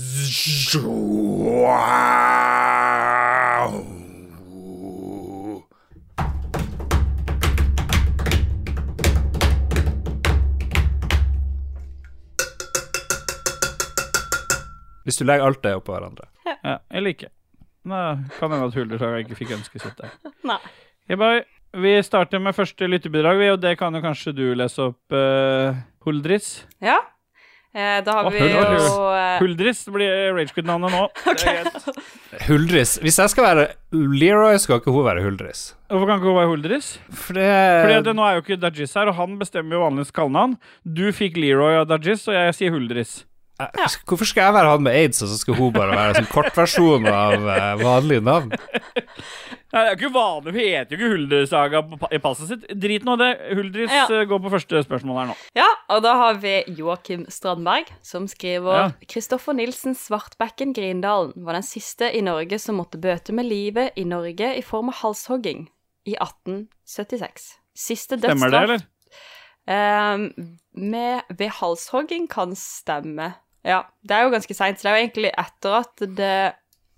hvis du legger alt det opp på hverandre. Ja, jeg liker. Nå kan hende at Huldersaga ikke fikk ønske sitt der. Nei. Hey boy. Vi starter med første lyttebidrag, og det kan jo kanskje du lese opp, Huldris. Ja, da har vi jo... Huldris blir Ragequit-navnet nå. Okay. Huldris. Hvis jeg skal være Leroy, skal ikke hun være Huldris. Hvorfor kan ikke hun være Huldris? Fordi nå er jo ikke Dajis her, og han bestemmer jo vanligvis kallenavn. Du fikk Leroy av Dajis, og jeg sier Huldris. Hvorfor skal jeg være han med AIDS, og så skal hun bare være en sånn kortversjon av vanlige navn? Nei, det er jo ikke vanlig, hun heter jo ikke Huldresaga i passet sitt. Drit nå det, Huldris går på første spørsmål her nå. Ja, og da har vi Joakim Strandberg, som skriver Kristoffer Nilsen Svartbekken Grindalen var den siste i Norge som måtte bøte med livet i Norge i form av halshogging i 1876. Siste dødsstraff. Stemmer det, eller? Ved halshogging kan stemme. Ja, det er jo ganske sent, så det er jo egentlig etter at det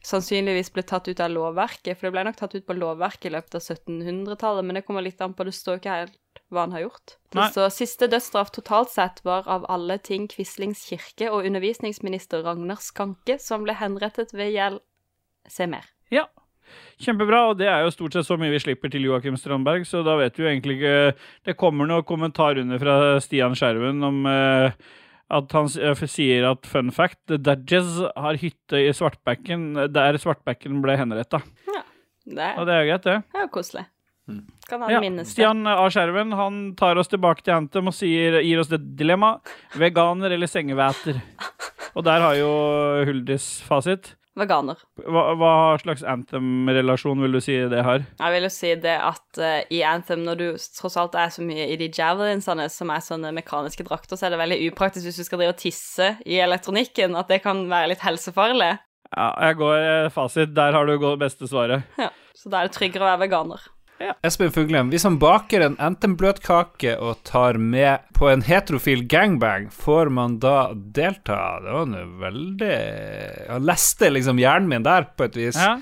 sannsynligvis ble tatt ut av lovverket, for det ble nok tatt ut på lovverket I løpet av 1700-tallet, men det kommer litt an på, det står ikke helt hva han har gjort. Så siste dødsstraff totalt sett var av alle ting Quislings kirke og undervisningsminister Ragnar Skanke, som ble henrettet ved gjeld. Se mer. Ja, kjempebra, og det jo stort sett så mye vi slipper til Joakim Strandberg, så da vet du egentlig ikke, det kommer noen kommentar under fra Stian Skjerven om at han sier at fun fact, Dudges har hytte I Svartbekken, der Svartbekken ble henrettet. Ja, og det greit det. Det jo koselig. Kan han minnes det. Stian A. Skjerven, han tar oss tilbake til Anthem og gir oss det dilemma, veganer eller sengevæter. Og der har jo Huldis fasit. Veganer. Hva slags Anthem-relasjon vil du si det har? Jeg vil jo si det at I Anthem, når du tross alt så mye I de javelinsene, som sånne mekaniske drakter, så det veldig upraktisk hvis du skal drive og tisse I elektronikken, at det kan være litt helsefarlig. Ja, jeg går fasit. Der har du beste svaret. Ja, så da det tryggere å være veganer. Ja. Espen Fuglem, hvis han baker en Anthem-bløtkake og tar med på en heterofil gangbang, får man da delta? Det var noe veldig... Jeg leste liksom hjernen min der, på et vis. Ja.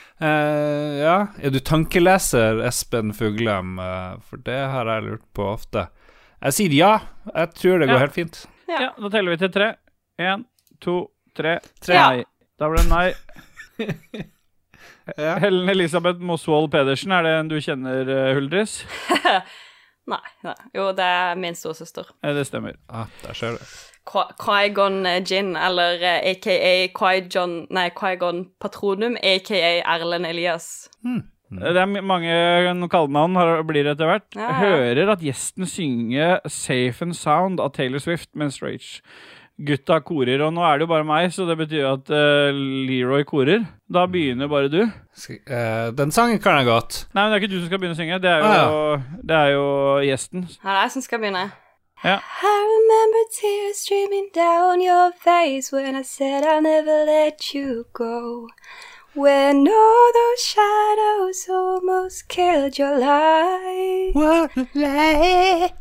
Ja. Du tankeleser, Espen Fuglem? For det har jeg lurt på ofte. Jeg sier ja. Jeg tror det går helt fint. Ja, da teller vi til 3. 1, 2, 3. Nei. Da ble det nei. Ja. Helen Elisabeth Mosvold Pedersen, det en du kjenner, Huldris? Nei. Jo, det min storesøster. Det stemmer. Der ser du. Qui-Gon Jinn, eller a.k.a. Qui-Gon Patronum, a.k.a. Erlend Elias. Det mange kallenavn blir etter hvert. Jeg hører at gjesten synger Safe and Sound av Taylor Swift mens Rage gutta korer, og nå det jo bare meg, så det betyr at Leroy korer. Da begynner bare du. Den sangen kan jeg godt. Nei, men det ikke du som skal begynne å synge, det jo gjesten. Det jeg som skal begynne. Ja. I remember tears streaming down your face when I said I'll never let you go. When all those shadows almost killed your life. What a lie.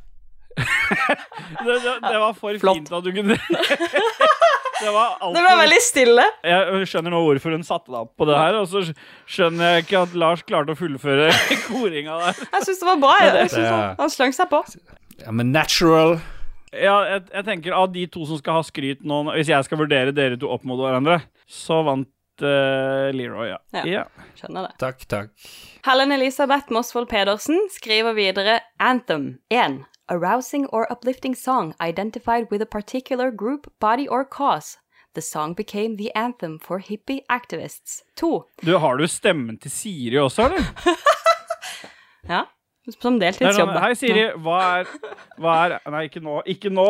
Det var for fint at du kunne Det ble veldig stille. Jeg skjønner nå hvorfor hun satte deg opp på det her, og så skjønner jeg ikke at Lars klarte å fullføre koringa der. Jeg synes det var bra. Han slang seg på. Ja, men natural. Ja, jeg tenker av de to som skal ha skryt nå, hvis jeg skal vurdere dere to opp mot hverandre, så vant Leroy, ja. Skjønner det. Takk. Helen Elisabeth Mosvold Pedersen skriver videre Anthem 1. A rousing or uplifting song identified with a particular group, body or cause. The song became the anthem for hippie activists. 2. Har du stemmen til Siri også, eller? Ja, som deltidsjobb. Hei Siri, hva Nei, ikke nå.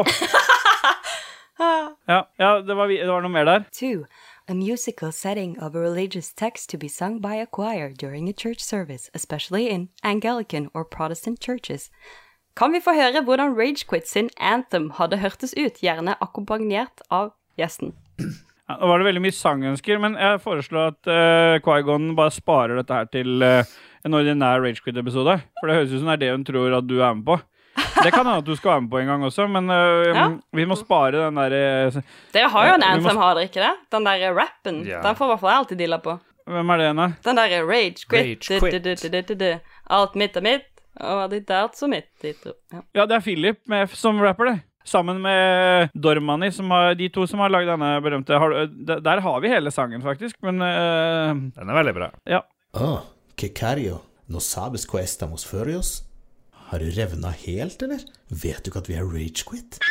Ja, det var noe mer der. 2. A musical setting of a religious text to be sung by a choir during a church service, especially in Anglican or Protestant churches. Kan vi få høre hvordan Rage Quit sin Anthem hadde hørtes ut, gjerne akkompagnert av gjesten? Ja, nå var det veldig mye sangønsker, men jeg foreslår at Qui-Gon bare sparer dette her til en ordinær Rage Quit-episode, for det høres ut som det hun tror at du med på. Det kan hende at du skal være med på en gang også, men vi må spare den der... Dere har jo en Anthem, har dere ikke det? Den der rappen, den får i hvert fall jeg alltid dilla på. Hvem det ene? Den der Rage Quit. Alt mitt mitt. Og det så mitt, Ja, det Philip som rapper det. Sammen med Dormani, de to som har laget denne berømte. Der har vi hele sangen, faktisk, men... Den veldig bra. Ja. Que cario, no sabes hva estamos furios? Har du revna helt, eller? Vet du ikke at vi Rage Quit?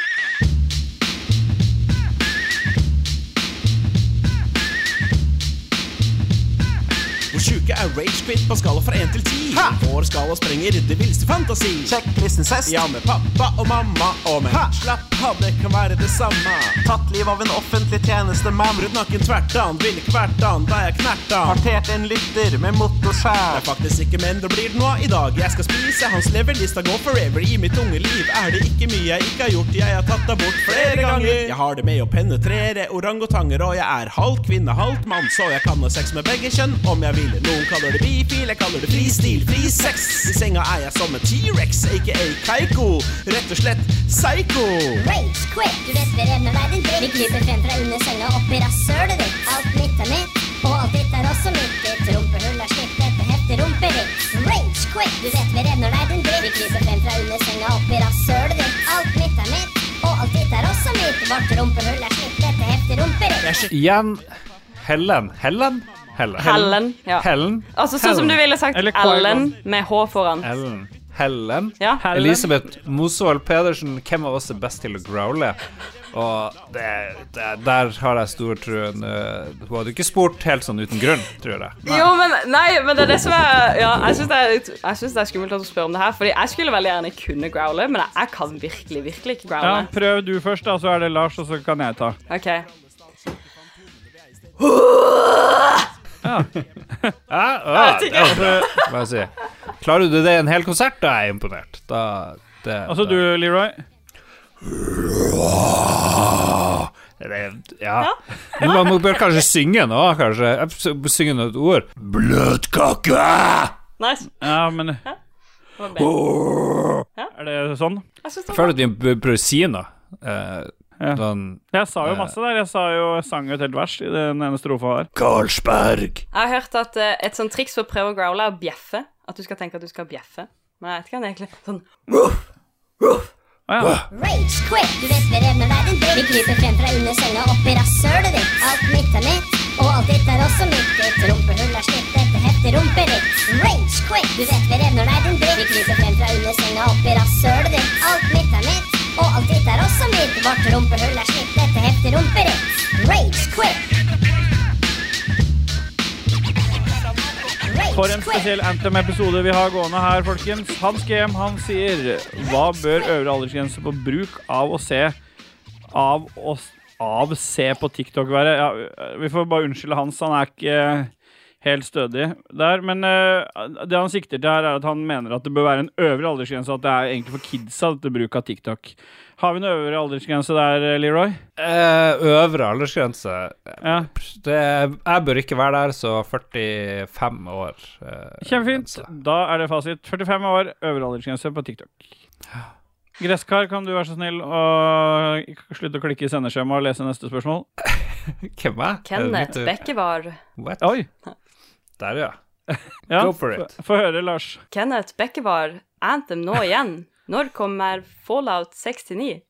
Hvor sjuke Rage Quit på skala fra 1 til 10? Vår skala sprenger det villeste fantasi. Checklisten sest. Ja, med pappa og mamma og med slapp av, det kan være det samme. Tatt liv av en offentlig tjenestemann. Brutt nakken tvertan, ville kvertan, da jeg knertan. Partert en lytter med motorskjær. Det faktisk ikke, men det blir det nå i dag. Jeg skal spise hans leverlista, gå forever i mitt unge liv. Det ikke mye jeg ikke har gjort, jeg har tatt deg bort flere ganger. Jeg har det med å penetrere orangutanger, og jeg halvt kvinne, halvt mann, så jeg kan ha sex med begge kjønn om jeg vil. Noen kaller det bifil, jeg kaller det fristil, fri sex. I senga jeg som en T-Rex, a.k.a. Keiko. Rett og slett psycho. Rage Quit, du vet vi revner verden dritt. Vi kryper frem fra under senga opp i rasshølet ditt. Alt mitt mitt. Og alt ditt også mitt. Ditt rumpehull slipp, dette hefter rumpevits. Rage quit, du vet vi revner deg din dritt. Vi kryper frem fra under senga opp i rasshølet ditt. Alt mitt mitt, og alt ditt også mitt. Vårt rumpehull slipp, dette hefter rumpevits. Igjen Hellen, ja. Hellen. Altså sånn som du ville sagt Eller Ellen med H foran. Hellen. Ja. Elisabeth Mosvold Pedersen, hvem av oss best til å growle? Og der har jeg stor tro. Hun hadde ikke spurt helt sånn uten grunn, tror jeg. Jo, men det er det som er. Ja, jeg synes det er skummelt å spørre om det her, fordi jeg skulle veldig gjerne kunne growle, men jeg kan virkelig ikke growle. Ja, prøv du først, da, så er det Lars, og så kan jeg ta. Ok. Hva si? Klarer du det i en hel konsert, da er jeg imponert. Altså du, Leroy? Ja. Man bør kanskje synge nå, synge noen ord. Bløtkake! Nice. Ja, men er det sånn? Jeg føler at vi bør si noe. Jeg sa jo masse der. Jeg sang jo et helt vers i den ene strofa her. Carlsberg. Jeg har hørt at et sånt triks for å prøve å growle er å bjeffe. At du skal tenke at du skal bjeffe. Men jeg vet ikke om det egentlig sånn Rage quit, du vet vi revner deg din dritt. Vi kryper frem fra under senga opp i rasshølet ditt. Alt mitt mitt, og alt ditt også mitt. Ditt rumpehull slipp, dette hefter rumpevits. Rage quit, du vet vi revner deg din dritt. Vi kryper frem fra under senga opp i rasshølet ditt. Alt mitt mitt, og alt ditt også mitt. Vårt rumpehull slipp, dette hefter rumpevits. Rage quit. For en spesiell Anthem-episode vi har gående her, folkens. Hans GM, han sier: hva bør øvre aldersgrense på bruk av å se på TikTok være? Ja, vi får bare unnskylde Hans, han er ikke helt stødig der. Men det han sikter til her er at han mener at det bør være en øvre aldersgrense, at det er egentlig for kidsa til bruk av TikTok. Har vi en øvre aldersgrense der, Leroy? Øvre aldersgrense? Ja. Jeg bør ikke være der, så 45 år. Kjempefint. Da er det fasit. 45 år, øvre aldersgrense på TikTok. Gresskar, kan du være så snill og slutte å klikke i sendeskjema og lese neste spørsmål? Hvem er? Kenneth Bekkevar. What? Oi. Der, ja. Ja, Go for it. Få høre, Lars. Kenneth Bekkevar, Anthem nå igjen. Når kommer Fallout 69?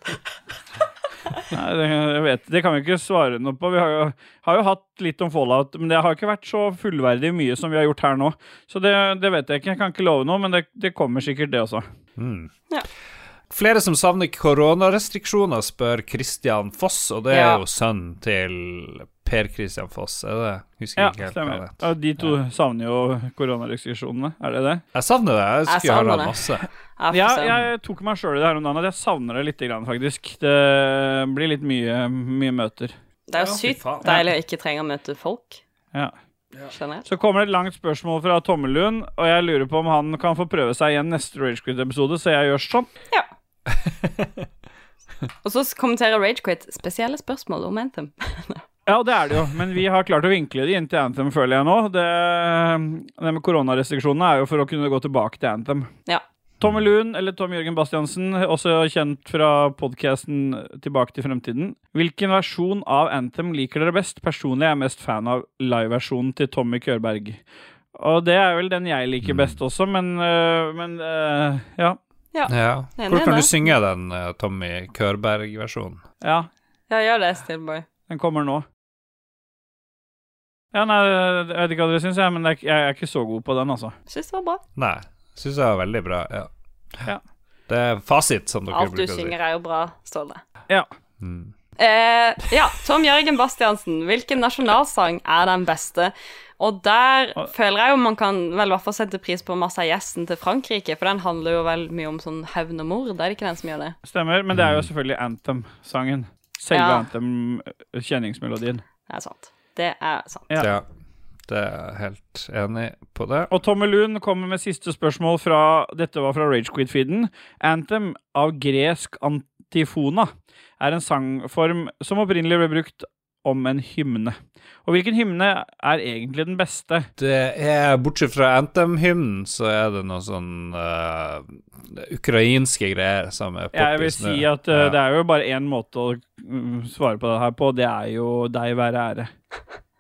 Nei, jeg vet, det kan vi ikke svare noe på. Vi har jo hatt litt om Fallout, men det har ikke vært så fullverdig mye som vi har gjort her nå. Så det vet jeg ikke. Jeg kan ikke love noe, men det kommer sikkert det også. Ja. Flere som savner koronarestriksjoner, spør Christian Foss, og det er jo sønnen til Per Christian Foss, er det? Husker Ja, ikke helt stemmer. hva det Ja, de to savner jo koronarestriksjonene, er det det? Jeg savner det, jeg skulle savner høre det. masse. Ja, jeg tok meg selv i det her om dagen, at jeg savner det litt grann, faktisk. Det blir litt mye møter. Det er jo sykt deilig å ikke trenge å møte folk. Ja. Skjønner jeg? Så kommer det et langt spørsmål fra Tommelund, og jeg lurer på om han kan få prøve seg igjen neste Ragequit-episode, så jeg gjør sånn. Ja. Og så kommenterer Ragequit spesielle spørsmål om Anthem. Ja, det er det jo, men vi har klart å vinkle det inn til Anthem, føler jeg nå. Det med koronarestriksjonene er jo for å kunne gå tilbake til Anthem. Ja. Tommy Lund, eller Tom Jørgen Bastiansen, også kjent fra podcasten Tilbake til fremtiden. Hvilken versjon av Anthem liker dere best? Personlig er jeg mest fan av live-versjonen til Tommy Kørberg. Og det er vel den jeg liker best også, men ja. Ja. Hvor kan du synge den Tommy Kørberg-versjonen? Ja, gjør det, Steelboy. den kommer nå. Ja, nei, jeg vet ikke hva dere synes, men jeg er ikke så god på den, altså. Synes det var bra. Nei, synes jeg var veldig bra, Ja. Det er fasit, som dere Alt du bruker å si. synger er jo bra, Ståle. Ja. Ja, Tom Jørgen Bastiansen, hvilken nasjonalsang er den beste? Og der føler jeg jo man kan vel i hvert fall sette pris på Marseillaisen til Frankrike, for den handler jo vel mye om sånn hevn og mord, er det ikke den som gjør det? Stemmer, men det er jo selvfølgelig Anthem-sangen. Selve Ja. Anthem-kjenningsmelodien. Det er sant. Det er sant. Ja. Ja, det er jeg helt enig på det. Og Tommy Lund kommer med siste spørsmål fra, dette var fra Ragequit-feeden. Anthem av gresk antifona er en sangform som opprinnelig ble brukt om en hymne. Og hvilken hymne er egentlig den beste? Det er, bortsett fra Anthem-hymnen, så er det noe sånn ukrainske greier som er poppis. Jeg vil si at det er jo bare en måte å svare på det her på, det er jo deg være ære.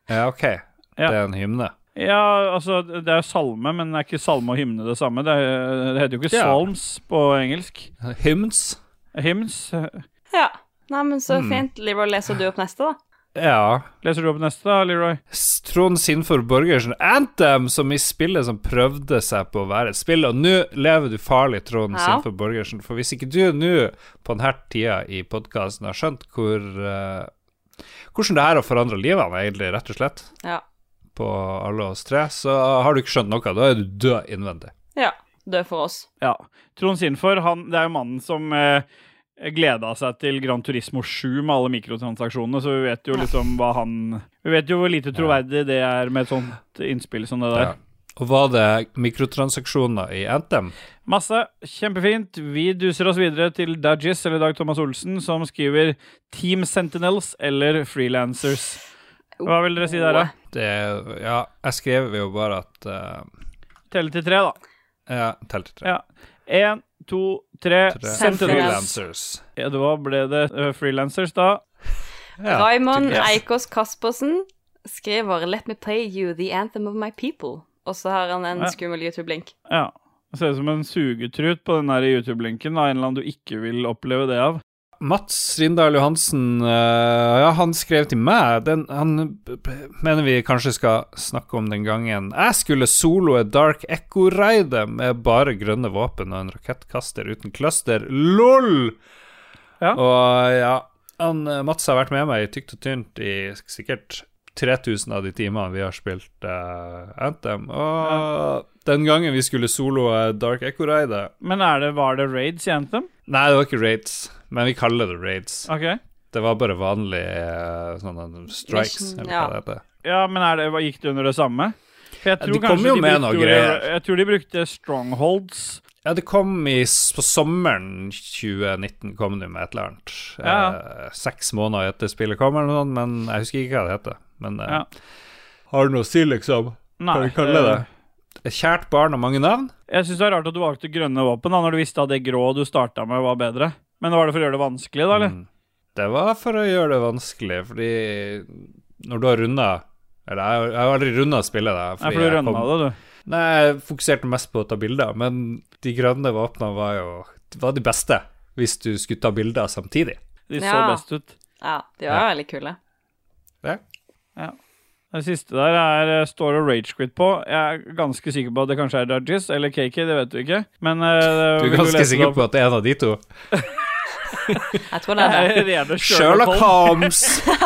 Ja, ok. Det er en hymne. Ja, altså, det er salme, men det er ikke salme og hymne det samme. Det heter jo ikke psalms på engelsk. Hymns. Hymns. Ja. Nei, men så fint. Leroy, leser du opp neste, da? Ja. Leser du opp neste, da, Leroy? Trond Sinfor Borgersen. Anthem, som i spillet som prøvde seg på å være et spill. Og nå lever du farlig, Trond Sinfor Borgersen. For hvis ikke du nå, på denne tida i podcasten, har skjønt hvordan det her har forandret livene, egentlig, rett og slett, på alle oss tre, så har du ikke skjønt noe. Da er du død innvendig. Ja, død for oss. Ja. Trond Sinfor, det er jo mannen som gleda seg til Gran Turismo 7 med alle mikrotransaksjonene, så vi vet jo liksom vi vet jo hvor lite troverdig det er med et sånt innspill som det der. Ja. Og var det mikrotransaksjoner i Anthem? Masse, kjempefint. Vi duser oss videre til Dajis, eller Dag Thomas Olsen, som skriver Team Sentinels eller Freelancers. Hva vil dere si der, da? Jeg skrev jo bare at Telle til 3, da. Ja, telle til 3. Ja. 1, 2, 3, Freelancers. Ja, da ble det Freelancers, da. Ja, Raymond Eikås Kaspersen skriver Let me play you the anthem of my people. Og så har han en skummel YouTube-link. Ja, det ser ut som en sugetrut på den der YouTube-linken, da, en eller annen du ikke vil oppleve det av. Mats Rindal Johansen, han skrev til meg, han mener vi kanskje skal snakke om den gangen. Jeg skulle soloe Dark Echo-reide med bare grønne våpen og en rakettkaster uten cluster. LOL! Ja. Og Mats har vært med meg i tykt og tynt i sikkert 3000 av de timene vi har spilt Anthem. Og den gangen vi skulle solo Dark Echo-reide. Men var det raids i Anthem? Nei, det var ikke raids, men vi kaller det raids. Ok. Det var bare vanlige sånne strikes, eller hva det heter. Ja, men gikk det under det samme? For jeg tror de kom jo med noe greier. Jeg tror de brukte strongholds. Ja, det kom på sommeren 2019 kom det med et eller annet. 6 måneder etter spillet kom eller noe sånt, men jeg husker ikke hva det heter. Men har du noe å si, liksom? Nei. Hva vi kaller det? Et kjært barn og mange navn? Jeg synes det var rart at du valgte grønne våpen da, når du visste at det grå du startet med var bedre. Men var det for å gjøre det vanskelig da, eller? Det var for å gjøre det vanskelig, fordi når du har rundet, eller jeg har aldri rundet spillet da. For du rundet det, du? Nei, jeg fokuserte mest på å ta bilder, men de grønne våpnene var de beste, hvis du skulle ta bilder samtidig. De så best ut. Ja, de var veldig kule. Ja. Det siste der står og ragequit på. Jeg er ganske sikker på at det kanskje er Dajis eller KK, det vet du ikke. Men, du er ganske sikker på at det er en av de to? Jeg tror det er det. Sherlock Holmes!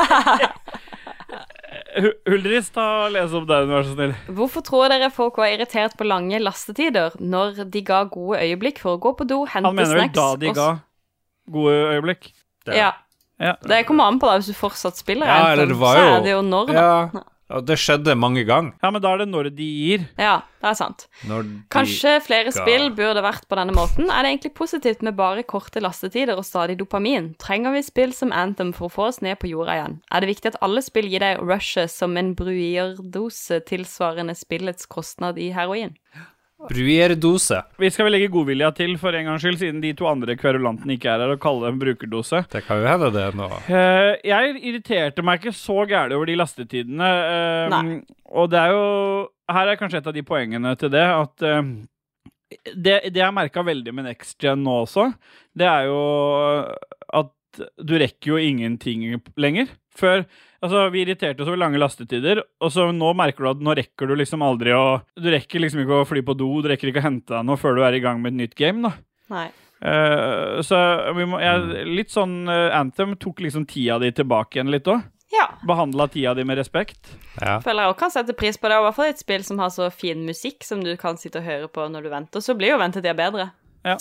Huldris, les opp den, vær så snill. Hvorfor tror dere folk var irritert på lange lastetider når de ga gode øyeblikk for å gå på do, hente snacks? Han mener vel da de ga gode øyeblikk? Ja. Det kommer an på da, hvis du fortsatt spiller Anthem, så er det jo når da. Ja, det skjedde mange ganger. Ja, men da er det når de gir. Ja, det er sant. Kanskje flere spill burde vært på denne måten. Er det egentlig positivt med bare korte lastetider og stadig dopamin? Trenger vi spill som Anthem for å få oss ned på jorda igjen? Er det viktig at alle spill gir deg rushet som en bruierdose tilsvarende spillets kostnad i heroin? Bruierdose. Vi skal vel legge godvilja til for en gangs skyld, siden de to andre kverulantene ikke er her, og kalle det en brukerdose. Det kan jo hende det nå. Jeg irriterte meg ikke så gærlig over de lastetidene. Og det er jo, her er kanskje et av de poengene til det, at det jeg merket veldig med Next Gen nå også, det er jo at du rekker jo ingenting lenger. Før, vi irriterte oss over lange lastettider, og så nå merker du at nå rekker du liksom aldri du rekker liksom ikke å fly på do, du rekker ikke å hente deg noe før du er i gang med et nytt game, da. Nei. Så litt sånn Anthem tok liksom tida di tilbake igjen litt også. Ja. Behandlet tida di med respekt. Ja. Føler jeg også kan sette pris på det, og i hvert fall et spill som har så fin musikk som du kan sitte og høre på når du venter, så blir jo ventetida bedre. Ja.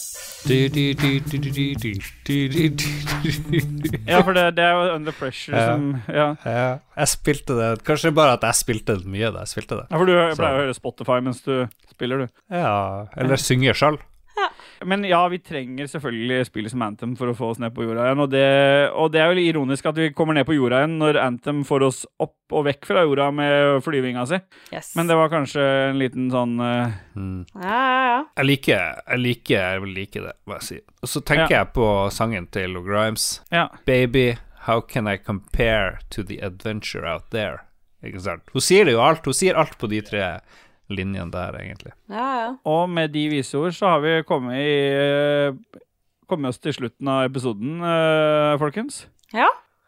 Ja, for det er jo Under Pressure som jeg spilte det. Kanskje bare at jeg spilte det mye da jeg spilte det. Ja, for du pleier å høre Spotify mens du spiller, du. Ja, eller synger selv. Men ja, vi trenger selvfølgelig spill som Anthem for å få oss ned på jorda igjen, og det er jo litt ironisk at vi kommer ned på jorda igjen når Anthem får oss opp og vekk fra jorda med flyvinga si. Yes. Men det var kanskje en liten sånn Ja. Jeg vil like det, må jeg si. Og så tenker jeg på sangen til Lou Grimes. Baby, how can I compare to the adventure out there? Ikke sant? Hun sier det jo alt. Hun sier alt på de 3 linjene der, egentlig. Ja. Og med de vise ord så har vi kommet oss til slutten av episoden, folkens. Ja.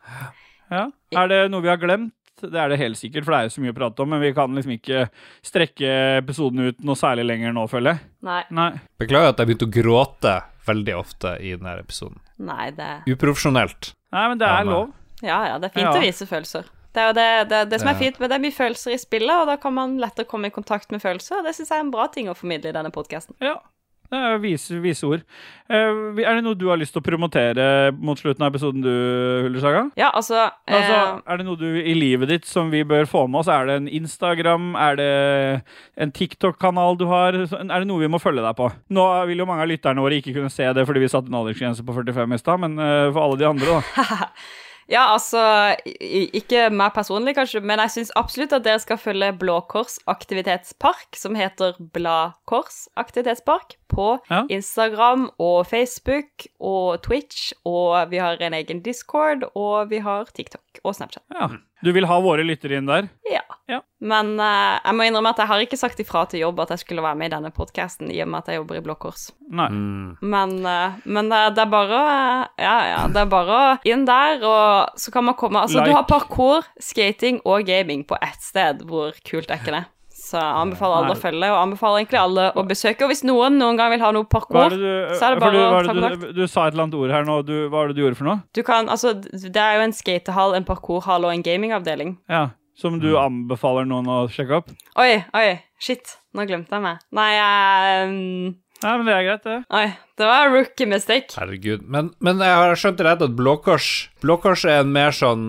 Er det noe vi har glemt? Det er det helt sikkert, for det er jo så mye å prate om, men vi kan liksom ikke strekke episoden ut noe særlig lenger nå, føler jeg. Nei. Beklager at jeg begynte å gråte veldig ofte i denne episoden. Nei, det... Uprofesjonelt. Nei, men det er lov. Ja, det er fint å vise følelser. Det er jo det som er fint, men det er mye følelser i spillet, og da kan man lettere komme i kontakt med følelser, og det synes jeg er en bra ting å formidle i denne podcasten. Ja, det er vise ord. Er det noe du har lyst til å promotere mot slutten av episoden, du, Huldersaga? Ja, altså... Er det noe du i livet ditt som vi bør få med oss? Er det en Instagram? Er det en TikTok-kanal du har? Er det noe vi må følge deg på? Nå vil jo mange av lytterne våre ikke kunne se det fordi vi satte en aldersgrense på 45 i sted, men for alle de andre da. Ja, altså, ikke meg personlig kanskje, men jeg synes absolutt at dere skal følge Blå Kors Aktivitetspark, som heter Blå Kors Aktivitetspark, på Instagram og Facebook og Twitch, og vi har en egen Discord, og vi har TikTok og Snapchat. Ja, du vil ha våre lyttere inn der? Ja. Men jeg må innrømme at jeg har ikke sagt ifra til jobb at jeg skulle være med i denne podcasten, i og med at jeg jobber i Blå Kors. Nei. Men det er bare det er bare inn der, og så kan man komme, altså du har parkour, skating og gaming på ett sted, hvor kult er ikke det? Så jeg anbefaler alle å følge, og anbefaler egentlig alle å besøke, og hvis noen gang vil ha noe parkour, så er det bare å ta kontakt. Du sa et eller annet ord her nå, hva var det du gjorde for noe? Du kan, altså, det er jo en skatehall, en parkourhall og en gamingavdeling. Ja, som du anbefaler noen å sjekke opp? Oi, shit, nå glemte jeg meg. Nei, Nei, men det er greit, det. Oi, det var en rookie mistake. Herregud, men jeg har skjønt rett at Blå Kors er en mer sånn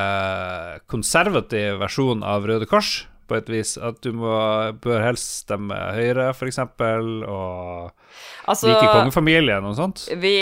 konservativ versjon av Røde Kors, på et vis, at du bør helst stemme Høyre, for eksempel, og like kongefamilien og sånt. Vi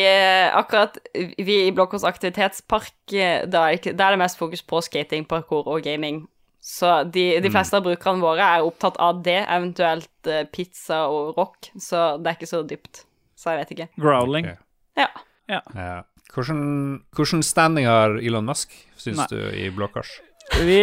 i Blå Kors Aktivitetspark, da er det mest fokus på skating, parkour og gaming. Så de fleste av brukerne våre er opptatt av det, eventuelt pizza og rock, så det er ikke så dypt. Så jeg vet ikke. Growling. Okay. Ja. Hvordan standing har Elon Musk, synes du, i Blå Kors? Vi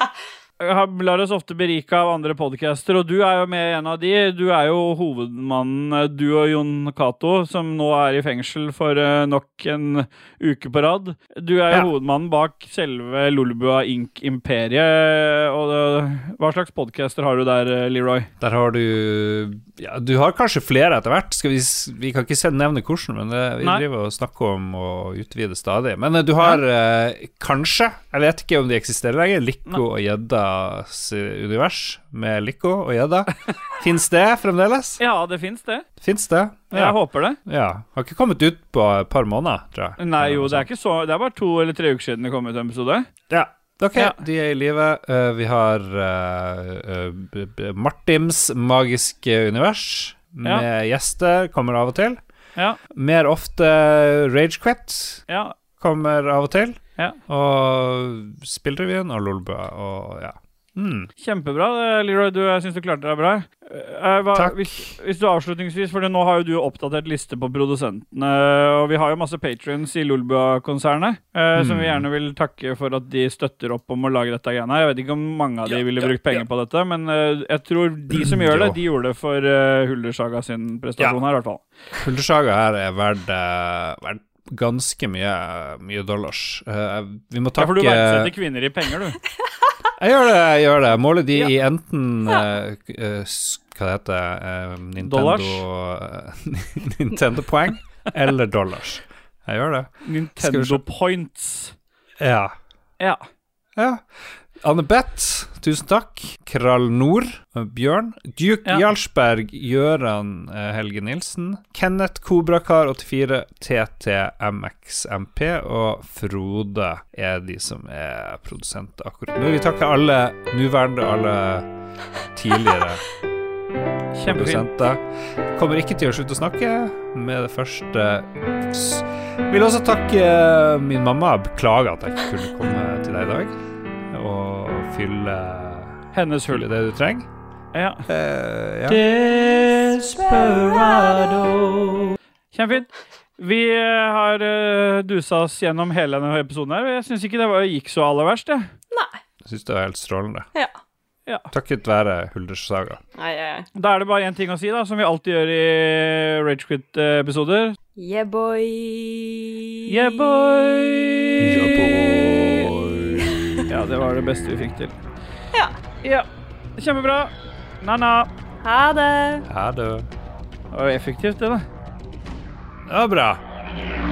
lar oss ofte berike av andre podcaster, og du er jo med i en av de. Du er jo hovedmannen, du og Jon Cato, som nå er i fengsel for nok en uke på rad. Du er jo hovedmannen bak selve Lolbua Inc-imperiet, og hva slags podcaster har du der, Leroy? Der har du har kanskje flere etter hvert. Vi kan ikke nevne hvordan, men vi driver og snakker om å utvide stadig. Men du har kanskje, jeg vet ikke om de eksisterer lenger, Lico og Gjedda univers med Lico og Gjedda. Finns det fremdeles? Ja, det finnes det. Finns det? Ja. Jeg håper det. Ja, har ikke kommet ut på et par måneder, tror jeg. Nei, jo, det er ikke så. Det er bare 2 eller 3 uker siden det kom ut en episode. Ja, ok, de er i live. Vi har Martims magiske univers med gjester, kommer av og til. Mer ofte Ragequit kommer av og til. Og Spillrevyen og Lolbua og Kjempebra, Leroy, jeg synes du klarte deg bra. Takk. Hvis du avslutningsvis, for nå har jo du oppdatert liste på produsentene, og vi har jo masse patrons i Lolbua-konsernet, som vi gjerne vil takke for at de støtter opp om å lage dette igjen. Jeg vet ikke om mange av de ville brukt penger på dette, men jeg tror de som gjør det, de gjorde det for Huldersaga sin prestasjon her i hvert fall. Huldersaga her er verdt ganske mye dollars. Vi må takke... Ja, for du verdsetter kvinner i penger, du. Jeg gjør det. Måler de i enten hva det heter, Nintendo-poeng eller dollars. Jeg gjør det. Nintendo points. Ja. Anne-Beth, tusen takk. Krall Nord, Bjørn, Duke Jarlsberg, Gjøran Helge Nilsen, Kenneth Kobrakar 84, TTMXMP og Frode er de som er produsenter akkurat nå. Vi takker alle nuværende og alle tidligere produsenter. Kommer ikke til å slutte å snakke med det første. Vil også takke min mamma. Beklager at jeg ikke kunne komme til deg i dag og fylle hennes hull, det du trenger. Desperado. Kjempefint. Vi har dusa oss gjennom hele denne episoden her, og jeg synes ikke det gikk så aller verst, det. Nei. Jeg synes det var helt strålende. Ja. Takket være Hulders saga. Nei. Da er det bare en ting å si, da, som vi alltid gjør i Rage Quit-episoder. Yeah, boy. Yeah, boy. Ja, det var det beste vi fikk til. Ja. Kjempebra. Na-na. Ha det. Ja, det var jo effektivt, det da. var bra.